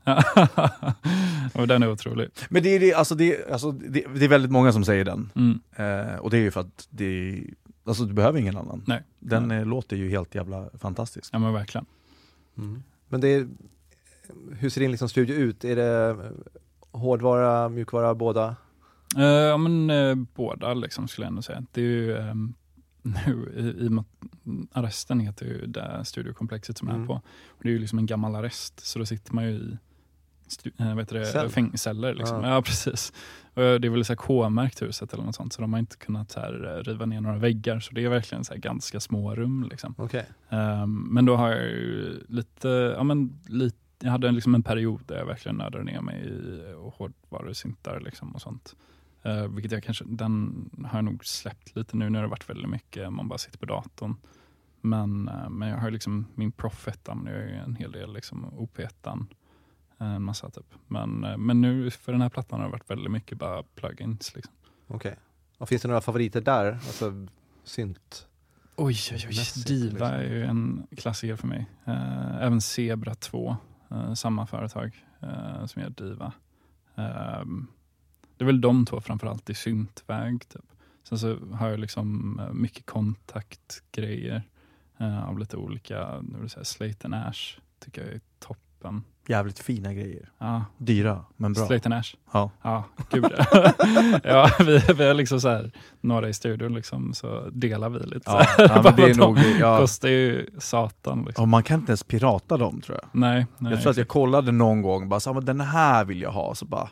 och den är otrolig. Men det är, det, alltså det, alltså det, det är väldigt många som säger den. Mm. Eh, och det är ju för att det, alltså du behöver ingen annan. Nej. Den Nej. eh, låter ju helt jävla fantastisk. Ja men verkligen. Mm. Men det är, hur ser din liksom studio ut? Är det hårdvara, mjukvara, båda? Uh, ja men uh, båda liksom skulle jag ändå säga. Det är ju um, nu i, i och med att arresten heter ju det studiokomplexet som Mm. jag är på. Och det är ju liksom en gammal arrest, så då sitter man ju i stu- äh, vet du det, Cell. fäng- celler liksom. Ja. Ja precis. Och det är väl så här K-märkt huset eller något sånt, så de har inte kunnat så här, riva ner några väggar, så det är verkligen så här ganska små rum liksom. Okay. Um, men då har jag ju lite, ja men lite, jag hade liksom en period där jag verkligen nördade ner mig i hårdvarusyntar liksom och sånt. Uh, vilket jag kanske, den har jag nog släppt lite nu när det har varit väldigt mycket, man bara sitter på datorn. Men, uh, men jag har liksom min Prophet, men jag har ju en hel del liksom O P ett, en massa typ. Men, uh, men nu för den här plattan har det varit väldigt mycket bara plugins liksom. Okej. Okay. Och finns det några favoriter där? Alltså synt? Oj, oj, oj. Mässigt, Diva liksom. är ju en klassiker för mig. Uh, även Zebra två, uh, samma företag uh, som gör Diva. Um, det är väl de två framförallt i syntväg typ. Sen så har jag liksom uh, mycket kontaktgrejer uh, av lite olika, nu vill säga Slate and Ash tycker jag är topp gruppen. Jävligt fina grejer. Ja. Dyra, men bra. Slate and Ash. Ja. Ja, gud ja. vi, vi är liksom så här, några i studion liksom, så delar vi lite. Ja, ja, men det är nog, ja. Kostar ju satan. Liksom. Och man kan inte ens pirata dem, tror jag. Nej. nej jag tror att jag kollade någon gång, bara så, men den här vill jag ha, så bara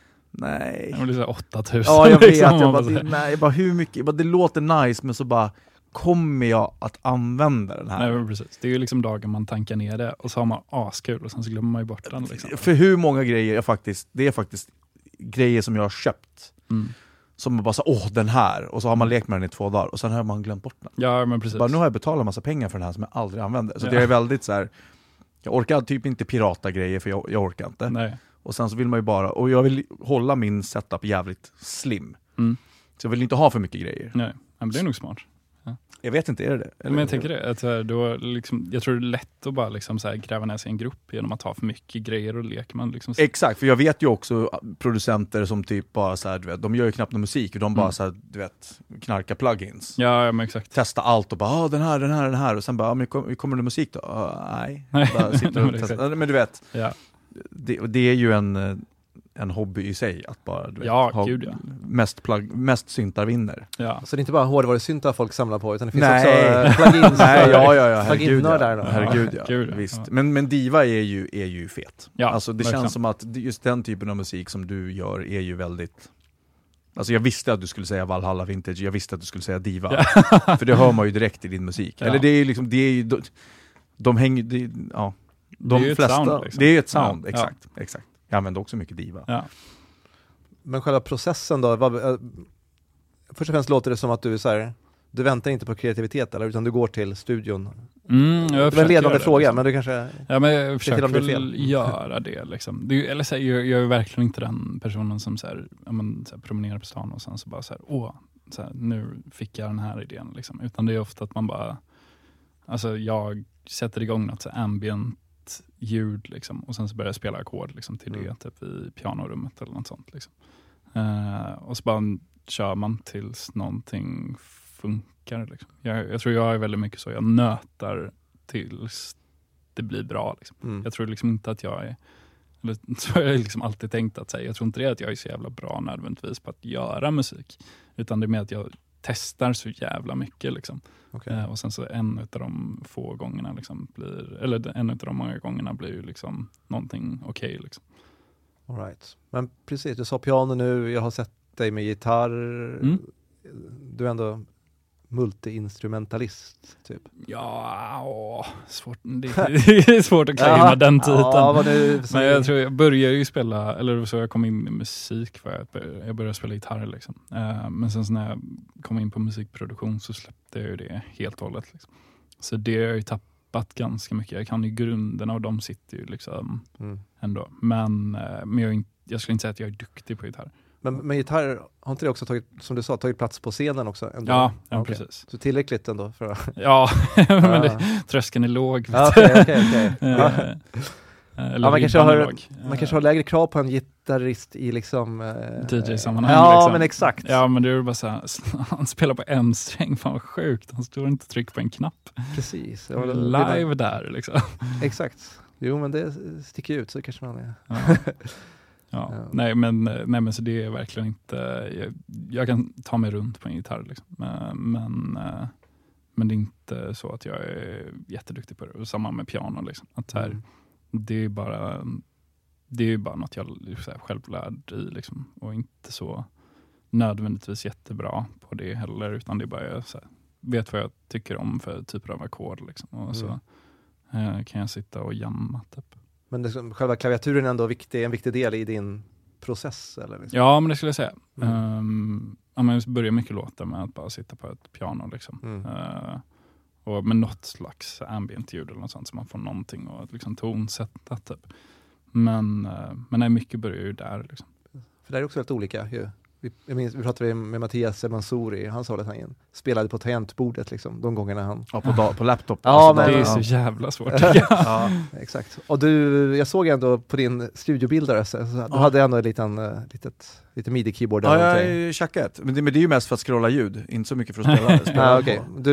nej. Det blir så åtta tusen. Ja, jag vet. Liksom, jag bara, det, nej, bara hur mycket, jag bara, det låter nice, men så bara kommer jag att använda den här? Nej, precis. Det är ju liksom dagen man tankar ner det och så har man askul och sen så glömmer man ju bort den. Liksom. För hur många grejer jag faktiskt, det är faktiskt grejer som jag har köpt. Mm. Som man bara så, åh den här. Och så har man lekt med den i två dagar och sen har man glömt bort den. Ja, men precis. Bara, nu har jag betalat en massa pengar för den här som jag aldrig använder. Så ja. det är väldigt så här, jag orkar typ inte pirata grejer för jag, jag orkar inte. Nej. Och sen så vill man ju bara, och jag vill hålla min setup jävligt slim. Mm. Så jag vill inte ha för mycket grejer. Nej, men det är nog smart. Ja. Jag vet inte, är det det? Eller? Men jag tänker det, att här, då liksom, jag tror det är lätt att bara liksom så här gräva ner sig i en grupp genom att ha för mycket grejer och leker man liksom. Exakt, för jag vet ju också producenter som typ bara så här, du vet, de gör ju knappt någon musik och de bara mm. så här, du vet, knarkar plugins. Ja, ja men exakt. Testa allt och bara, ah, den här, den här, den här och sen bara, ah, men kom, kommer det musik då? Ah, nej. Nej. Bara sitter och testa. Men du vet, ja. det, det är ju en en hobby i sig att bara du vet, ja, ha gud, ja. mest, plug, mest syntar vinner. Ja. Så det är inte bara hårdvarusyntar folk samlar på utan det finns Nej. också plugins. Nej, ja, ja, ja. Herregud, ja. Där då. Herregud, ja. Gud, ja. Visst. Ja. Men, men Diva är ju, är ju fet. Ja, alltså, det verkligen. känns som att just den typen av musik som du gör är ju väldigt... Alltså jag visste att du skulle säga Valhalla Vintage, jag visste att du skulle säga Diva. Ja. För det hör man ju direkt i din musik. Ja. Eller det är ju liksom, det är ju... De, de hänger... Det, ja. De det är flesta, ett sound. Liksom. Det är ett sound, ja. exakt, ja. exakt. Jag använder också mycket Diva. Ja. Men själva processen då, vad, äh, först och främst låter det som att du är så här, du väntar inte på kreativitet eller utan du går till studion. Mm, det var en ledande fråga, liksom. Men du kanske... Ja, men jag försöker väl göra det liksom. Det, eller så här, jag, jag är verkligen inte den personen som så här, ja, men, så här, promenerar på stan och sen så bara så här, åh, så här, nu fick jag den här idén liksom. Utan det är ofta att man bara, alltså jag sätter igång något så här ambient ljud liksom, och sen så börjar jag spela ackord liksom, till det mm. typ i pianorummet eller något sånt liksom. Uh, och så bara kör man tills någonting funkar liksom. jag, jag tror jag är väldigt mycket så, jag nötar tills det blir bra liksom. Mm. Jag tror liksom inte att jag är, eller så har jag liksom alltid tänkt att säga, jag tror inte det är att jag är så jävla bra nödvändigtvis på att göra musik, utan det är med att jag testar så jävla mycket liksom. Okay. Uh, och sen så en av de få gångerna liksom blir, eller en av de många gångerna blir ju liksom någonting okej okay, liksom. All right. Men precis, du sa piano nu, jag har sett dig med gitarr. Mm. Du är ändå multi-instrumentalist typ. Ja, åh, svårt, det, det är svårt att claima den titeln. Ja, vad nu, men jag tror jag började ju spela, eller så jag kom in med musik för att jag började spela gitarr liksom. Uh, men sen så när jag kom in på musikproduktion så släppte jag ju det helt och hållet liksom. Så det har jag ju tappat ganska mycket. Jag kan ju grunderna och de sitter ju liksom mm. ändå. Men, uh, men jag, jag skulle inte säga att jag är duktig på gitarr. Men med gitarr har inte det också tagit, som du sa, tagit plats på scenen också? Ändå? Ja, ja okay. precis. Så tillräckligt ändå? För att... Ja, men det, tröskeln är låg. Ja, okay, okay, okay. ja. Eller ja, man, kanske har, låg. man kanske har lägre krav på en gitarrist i liksom... Eh, D J-sammanhang. Ja, liksom. men exakt. Ja, men det är bara så här, han spelar på en sträng, fan vad sjukt. Han står inte och trycker på en knapp. Precis. Ja, live där liksom. Exakt. Jo, men det sticker ut så kanske man är... Ja. Ja, ja. Nej, men, nej men så det är verkligen inte, jag, jag kan ta mig runt på en gitarr liksom. men, men det är inte så att jag är jätteduktig på det, och samma med piano liksom. Att här, mm. det är bara det är bara något jag så här, själv lärd i liksom, och inte så nödvändigtvis jättebra på det heller, utan det är bara jag så här, vet vad jag tycker om för typer av ackord liksom, och så mm. eh, kan jag sitta och jamma typ. Men det, själva klaviaturen är ändå viktig, en viktig del i din process? Eller liksom? Ja, men det skulle jag säga. Mm. Um, ja, men jag börjar mycket låta med att bara sitta på ett piano. Liksom. Mm. Uh, och med något slags ambient ljud eller något sånt, så man får någonting och liksom tonsätta typ. Men, uh, men nej, mycket börjar ju där. Liksom. För det är också väldigt olika ju. Vi, jag minns, vi pratade med Mattias Mansouri, han sa att han spelade på tangentbordet liksom, de gångerna han... Ja, på, da- på laptop. Ja, alltså, men, det är så jävla svårt. Ja, exakt. Och du, jag såg ändå på din studiobilder, så, så ja. Du hade ändå en liten, uh, litet, lite midi-keyboard. Ja, jag är tjacket. Men det, men det är ju mest för att scrolla ljud, inte så mycket för att spela. spela ah, okay. Du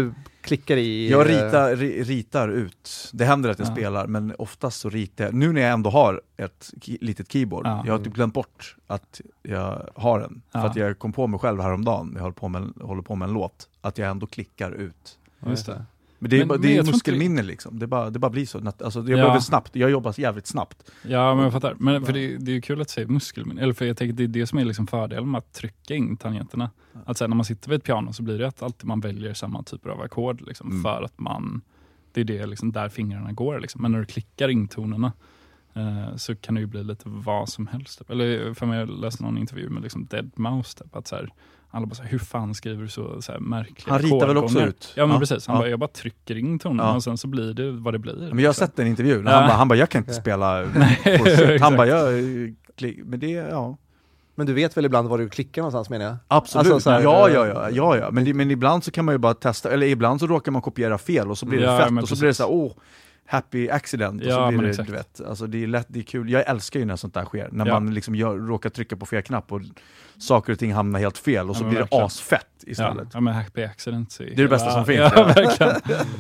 klickar i... Jag ritar, ritar ut. Det händer att jag ja. spelar, men oftast så ritar jag. Nu när jag ändå har ett ki- litet keyboard, ja. jag har typ glömt bort att jag har en. Ja. För att jag kom på mig själv häromdagen, jag håller på med, håller på med en låt, att jag ändå klickar ut. Just det. Men det är, Men- bara, men det är jag tror muskelminne liksom. Det bara, det bara blir så. Alltså, jag Ja. behöver snabbt. Jag jobbar jävligt snabbt. Ja, men jag fattar. Men för det, det är ju kul att säga muskelminne. Eller för jag tänker det är det som är liksom fördelen med att trycka in tangenterna. Att sen när man sitter vid ett piano så blir det att alltid man väljer samma typer av ackord. Liksom, Mm. För att man, det är det liksom, där fingrarna går. Liksom. Men när du klickar in tonerna eh, så kan det ju bli lite vad som helst. Typ. Eller för mig, jag läste någon intervju med liksom deadmau five. Typ, att så här, alla bara så här, hur fan skriver du så, så här märkliga Han ritar väl också ackordgångar? ut? Ja, men Ja. precis. Han Ja. bara, jag bara trycker in tonerna Ja. och sen så blir det vad det blir. Men jag har liksom. sett en intervju. När Ja. han, bara, han bara, jag kan inte spela. Nej, han exakt. bara, jag... klick- Men det, ja. Men du vet väl ibland var du klickar någonstans, menar jag? Absolut, Alltså, så här, ja, eh, ja, ja, ja, ja. Men, det- men ibland så kan man ju bara testa, eller ibland så råkar man kopiera fel och så blir det Ja, fett men och så precis. blir det så här, åh, happy accident och Ja, så blir men det, exakt. du vet, alltså det är lätt, det är kul. Jag älskar ju när sånt där sker, när Ja. man liksom gör, råkar trycka på fel knapp och saker och ting hamnar helt fel och så Ja, men blir det verkligen. asfett Ja, istället. ja, men happy accident. Det är det bästa som finns. Ja, Ja. verkligen.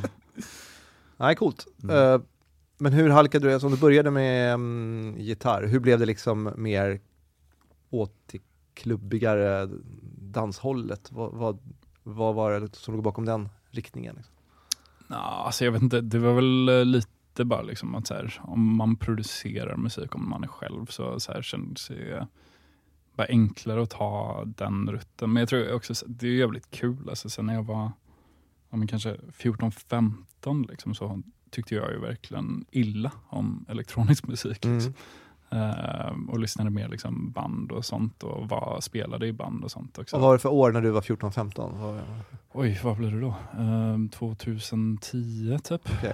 Nej, coolt. Mm. Eh, men hur halkade du, som du började med um, gitarr, hur blev det liksom mer åt till klubbigare danshållet? Vad, vad, vad var det som låg bakom den riktningen? Liksom? Ja, alltså jag vet inte, det var väl eh, lite bara liksom att så här, om man producerar musik, om man är själv, så, så här, känns det bara enklare att ta den rutten. Men jag tror också, det är jävligt kul. Alltså, sen när jag var ja, men kanske fjorton femton liksom, så tyckte jag ju verkligen illa om elektronisk musik. Mm. Liksom. Uh, och lyssnade mer liksom band och sånt och var, spelade i band och sånt också. Vad var det för år när du var fjorton femton? Vad... Oj, vad blir det då? Um, tjugohundratio typ. Okay.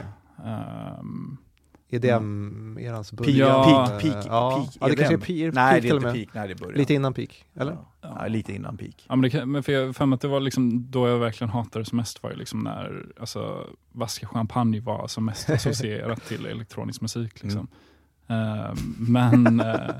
Um, E D M-erans Peak, början? Ja. peak, peak, ja. peak, Ja, det E D M. kanske är peak, Nej, peak det är till och inte med. peak, nej det är början. Lite innan peak, eller? Ja, ja, lite innan peak. ja, men, det kan, men för jag för mig att det var liksom då jag verkligen hatade det som mest var ju liksom när alltså, vaska champagne var som mest associerat till elektronisk musik. Liksom. Mm. Uh, men uh,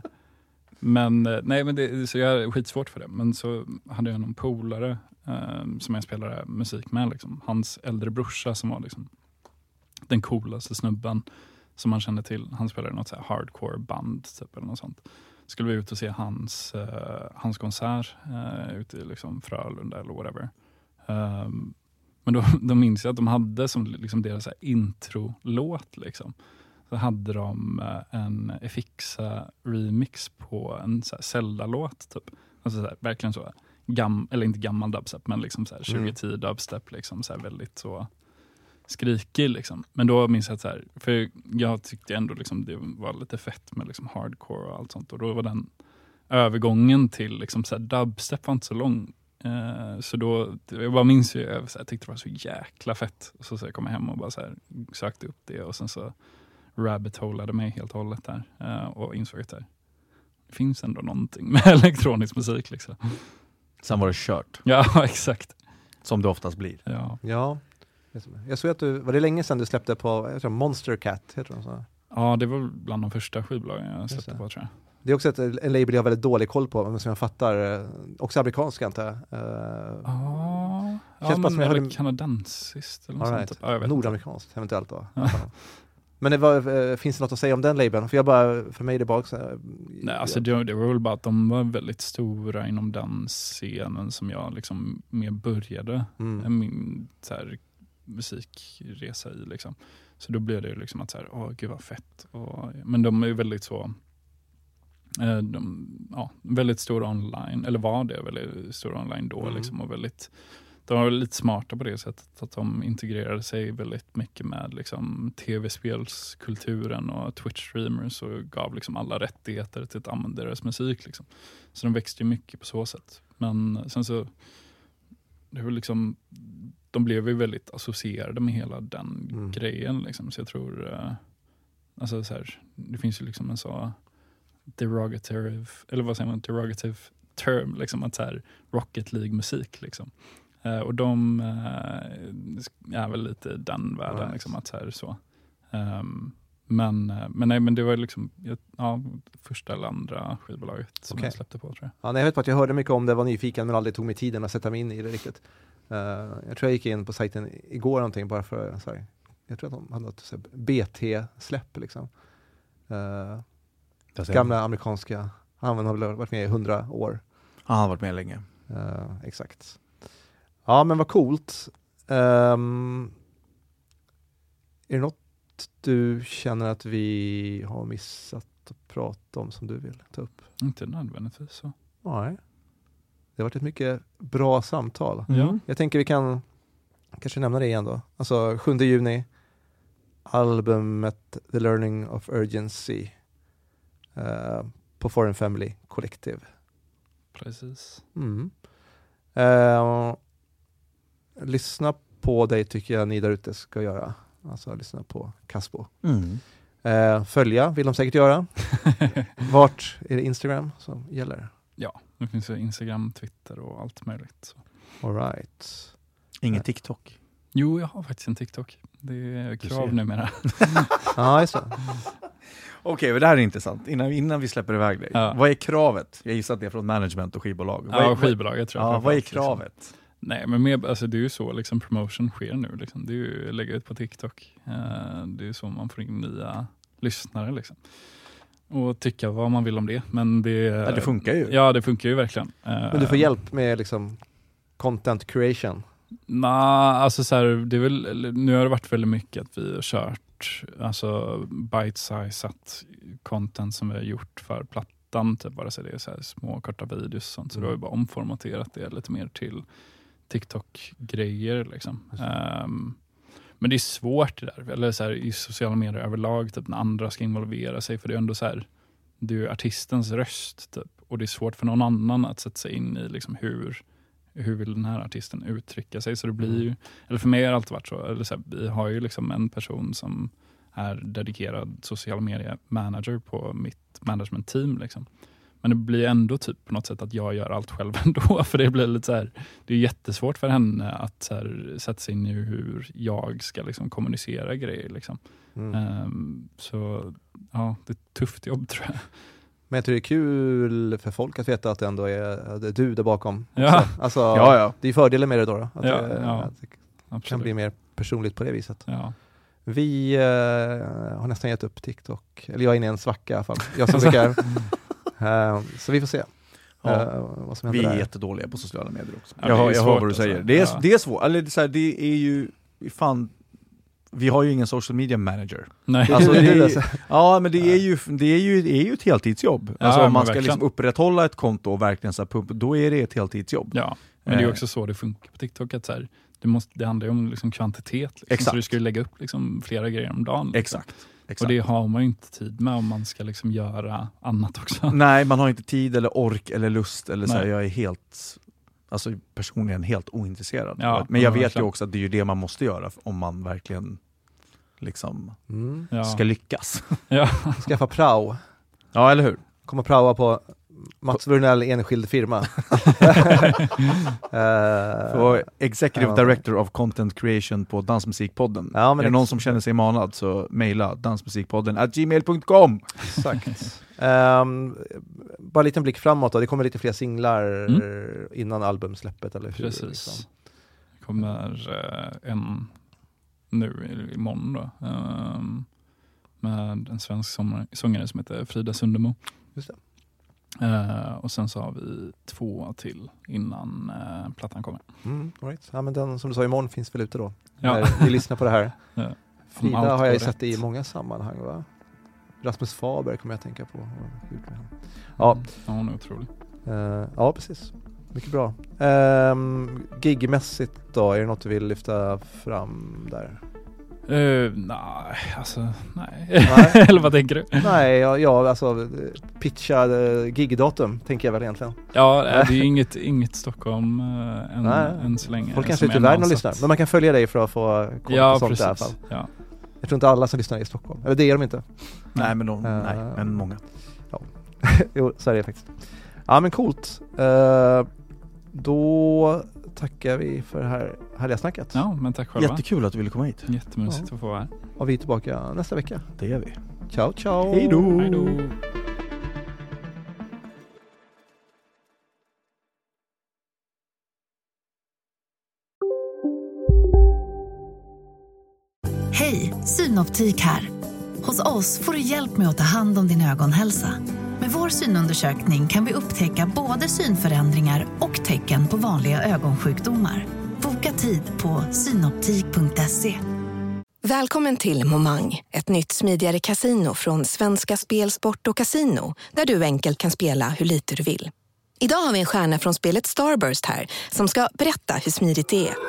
men uh, nej, men det, så jag är skitsvårt för det. Men så hade jag någon polare uh, som jag spelade musik med. Liksom. Hans äldre brorsa som var liksom den coolaste snubben som man kände till. Han spelade något så här hardcore band typ, eller något sånt. Skulle vi ut och se hans, uh, hans konsert uh, ute i liksom Frölunda eller whatever. Um, men då, då minns jag att de hade som liksom deras så här intro-låt liksom. Så hade de uh, en Efixa-remix på en så här Zelda-låt typ. Alltså så här, verkligen så gam, eller inte gammal dubstep, men liksom så här tjugo tio dubstep liksom så här väldigt så skrikig liksom. Men då minns jag att så här, för jag tyckte ändå liksom det var lite fett med liksom hardcore och allt sånt, och då var den övergången till liksom så här dubstep var inte så lång. Uh, så då, jag bara minns ju, jag, så här, tyckte det var så jäkla fett. Så, så jag kom hem och bara så här, sökte upp det och sen så rabbit-holade mig helt och hållet där uh, och insåg att det finns ändå någonting med elektronisk musik liksom. Sen var det kört. Ja, exakt. Som det oftast blir. Ja. Ja. Jag såg att du, var det länge sedan du släppte på jag tror, Monster Cat, heter de så? Ja, det var bland de första skivbolagen jag släppte på, tror jag. Det är också ett, en label jag har väldigt dålig koll på, men som jag fattar, också amerikansk antar jag. Uh, ja, ja, men som eller hade... kanadensiskt eller något right. sånt. Ja, jag vet Nordamerikanskt eventuellt då. Men det var, finns det något att säga om den labeln? För jag bara, för mig är det bara också... Nej, alltså det, det var väl bara att de var väldigt stora inom den scenen som jag liksom mer började mm. min så här, musikresa i liksom. Så då blev det liksom att så här, åh gud vad fett. Och, men de är ju väldigt så eh, de, ja, väldigt stora online, eller var det väldigt stora online då mm. liksom, och väldigt de var lite smarta på det sättet att de integrerade sig väldigt mycket med liksom, tv-spelskulturen och Twitch-streamers och gav liksom, alla rättigheter till att använda deras musik. Liksom. Så de växte ju mycket på så sätt. Men sen så det var liksom, de blev ju väldigt associerade med hela den mm. grejen. Liksom. Så jag tror uh, alltså, så här, det finns ju liksom en så derogative, eller vad säger man, derogative term, liksom, att så här, Rocket League-musik liksom. Uh, och de uh, är väl lite den världen right. liksom, att så här, så. Um, men, uh, men nej, men det var liksom ja, första eller andra skivbolaget som okay. jag släppte på, tror jag. Ja, nej, jag vet på att jag hörde mycket om det, var nyfiken men aldrig tog mig tiden att sätta mig in i det riktigt. Uh, jag tror jag gick in på sajten igår någonting bara för så här, jag tror att de hade något så här, B T-släpp liksom. Uh, gamla amerikanska, han har väl varit med i hundra år. Ja, han har varit med länge. Uh, exakt. Ja, men vad coolt. Um, är det något du känner att vi har missat att prata om som du vill ta upp? Inte nödvändigtvis så. Nej. Det har varit ett mycket bra samtal. Mm. Jag tänker vi kan kanske nämna det igen då. Alltså sjunde juni, albumet The Learning of Urgency uh, på Foreign Family Collective. Precis. Mm. Uh, lyssna på dig tycker jag ni där ute ska göra. Alltså lyssna på Caspo. Mm. Uh, följa vill de säkert göra. Vart är det Instagram som gäller? Ja, det finns ju Instagram, Twitter och allt möjligt. Så. All right. Ingen TikTok? Jo, jag har faktiskt en TikTok. Det är krav numera. Ja, just det. Okej, men det här är intressant. Innan, innan vi släpper iväg dig. Ja. Vad är kravet? Jag gissar att det är från management och skivbolag. Vad Ja, är, skivbolaget tror jag. Ja, vad är kravet? Liksom. Nej, men mer, alltså, det är ju så liksom, promotion sker nu. Liksom. Det är ju att lägga ut på TikTok. Uh, det är ju så man får in nya lyssnare. Liksom. Och tycka vad man vill om det. Men det, ja, det funkar ju. Ja, det funkar ju verkligen. Uh, men du får hjälp med liksom, content creation? Nej, alltså så här, det är väl, nu har det varit väldigt mycket att vi har kört alltså bite-sizat content som vi har gjort för plattan. Typ bara så det är så här små korta videos och sånt. Så mm. då har vi bara omformaterat det lite mer till TikTok-grejer liksom. Um, men det är svårt det där. Eller så här, i sociala medier överlag, typ när andra ska involvera sig. För det är ändå så här, det är ju artistens röst typ. Och det är svårt för någon annan att sätta sig in i liksom hur hur vill den här artisten uttrycka sig. Så det blir ju, eller för mig har det alltid varit så, eller så här, vi har ju liksom en person som är dedikerad social media manager på mitt management team liksom. Men det blir ändå typ på något sätt att jag gör allt själv ändå, för det blir lite så här, det är jättesvårt för henne att så här, sätta sig in i hur jag ska liksom kommunicera grejer liksom. Mm. Um, så ja, det är ett tufft jobb tror jag. Men jag tror det är kul för folk att veta att det ändå är, det är du där bakom. Ja. Alltså, ja, ja. Det är fördelen med det då. då att ja, det, ja. att det kan bli mer personligt på det viset. Ja. Vi uh, har nästan gett upp TikTok. Eller jag är inne i en svacka i alla fall. Jag som brukar. uh, så vi får se. Ja. Uh, vad som händer vi är där. jättedåliga på sociala medier också. Ja, jag hör, jag hör vad du alltså. säger. Det är, ja. det är svårt. Eller det är, så här, det är ju fan, vi har ju ingen social media manager. Nej. Alltså, det är, ja, men det är ju det är ju det är ju ett heltidsjobb. Ja, alltså om man ska verkligen. liksom upprätthålla ett konto och verkligen så här pump, då är det ett heltidsjobb. Ja, men det är också så det funkar på TikTok att så här, du måste, det handlar ju om liksom kvantitet liksom. Exakt. Så du ska ju lägga upp liksom flera grejer om dagen. Liksom. Exakt. Exakt. Och det har man ju inte tid med om man ska liksom göra annat också. Nej, man har inte tid eller ork eller lust eller så här, Nej. jag är helt alltså personligen helt ointresserad. Ja, men jag men vet verkligen. ju också att det är ju det man måste göra om man verkligen liksom Mm. Ja. ska lyckas. Ja. Skaffa prao. Ja, eller hur? Komma praoa på Mats Vurnell enskild firma. uh, Så Executive ja. Director of Content Creation på Dansmusikpodden. Ja, men är det någon som känner sig manad så mejla dansmusikpodden at gmail punkt com. Exakt. um, bara en liten blick framåt då. Det kommer lite fler singlar mm. innan albumsläppet, eller hur? Precis. Liksom. Det kommer uh, en nu imorgon då. Um, med en svensk sångare, sångare som heter Frida Sundemo. Just det. Uh, och sen så har vi två till innan uh, plattan kommer. Mm, all right. Ja, men den som du sa imorgon finns väl ute då. Ja. När vi lyssnar på det här. Ja. Frida har jag ju sett i många sammanhang, va? Rasmus Faber kommer jag att tänka på. Ja, mm. ja hon är otrolig. Uh, ja, precis. Mycket bra. Um, gigmässigt då, är det något du vill lyfta fram där? Uh, nej, alltså nej. nej. Eller vad tänker du? Nej, ja, ja alltså pitcha uh, gigdatum tänker jag väl egentligen. Ja, det är ju inget, inget Stockholm uh, än, än så länge. Folk kanske inte är världen att lyssna, men man kan följa dig för att få koll ja, på sånt precis. i alla fall. Ja. Jag tror inte alla som lyssnar är i Stockholm, eller det är de inte. Nej, men, de, uh, nej, men många. Ja, jo, så är det faktiskt. Ja, men coolt. Uh, då tackar vi för det här härliga snacket. Ja, men tack själva. Jättekul att du ville komma hit. Jättemysigt ja. att få vara här. Och vi är tillbaka nästa vecka. Det gör vi. Ciao, ciao. Hej då. Hej då. Hej, Synoptik här. Hos oss får du hjälp med att ta hand om din ögonhälsa. Med vår synundersökning kan vi upptäcka både synförändringar och tecken på vanliga ögonsjukdomar. Boka tid på synoptik punkt se. Välkommen till Momang, ett nytt smidigare kasino från Svenska Spel, Sport och Casino, där du enkelt kan spela hur lite du vill. Idag har vi en stjärna från spelet Starburst här som ska berätta hur smidigt det är.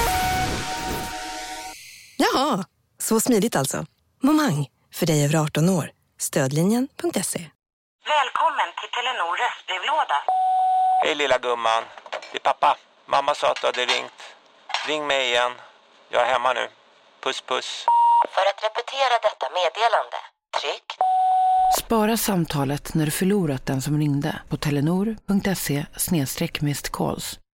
Jaha, så smidigt alltså. Momang, för dig över arton år. Stödlinjen punkt se. Välkommen till Telenor röstbrevlåda. Hej lilla gumman, det är pappa. Mamma sa att du hade ringt. Ring mig igen. Jag är hemma nu. Puss puss. För att repetera detta meddelande, tryck. Spara samtalet när du förlorat den som ringde på telenor punkt se slash missed calls.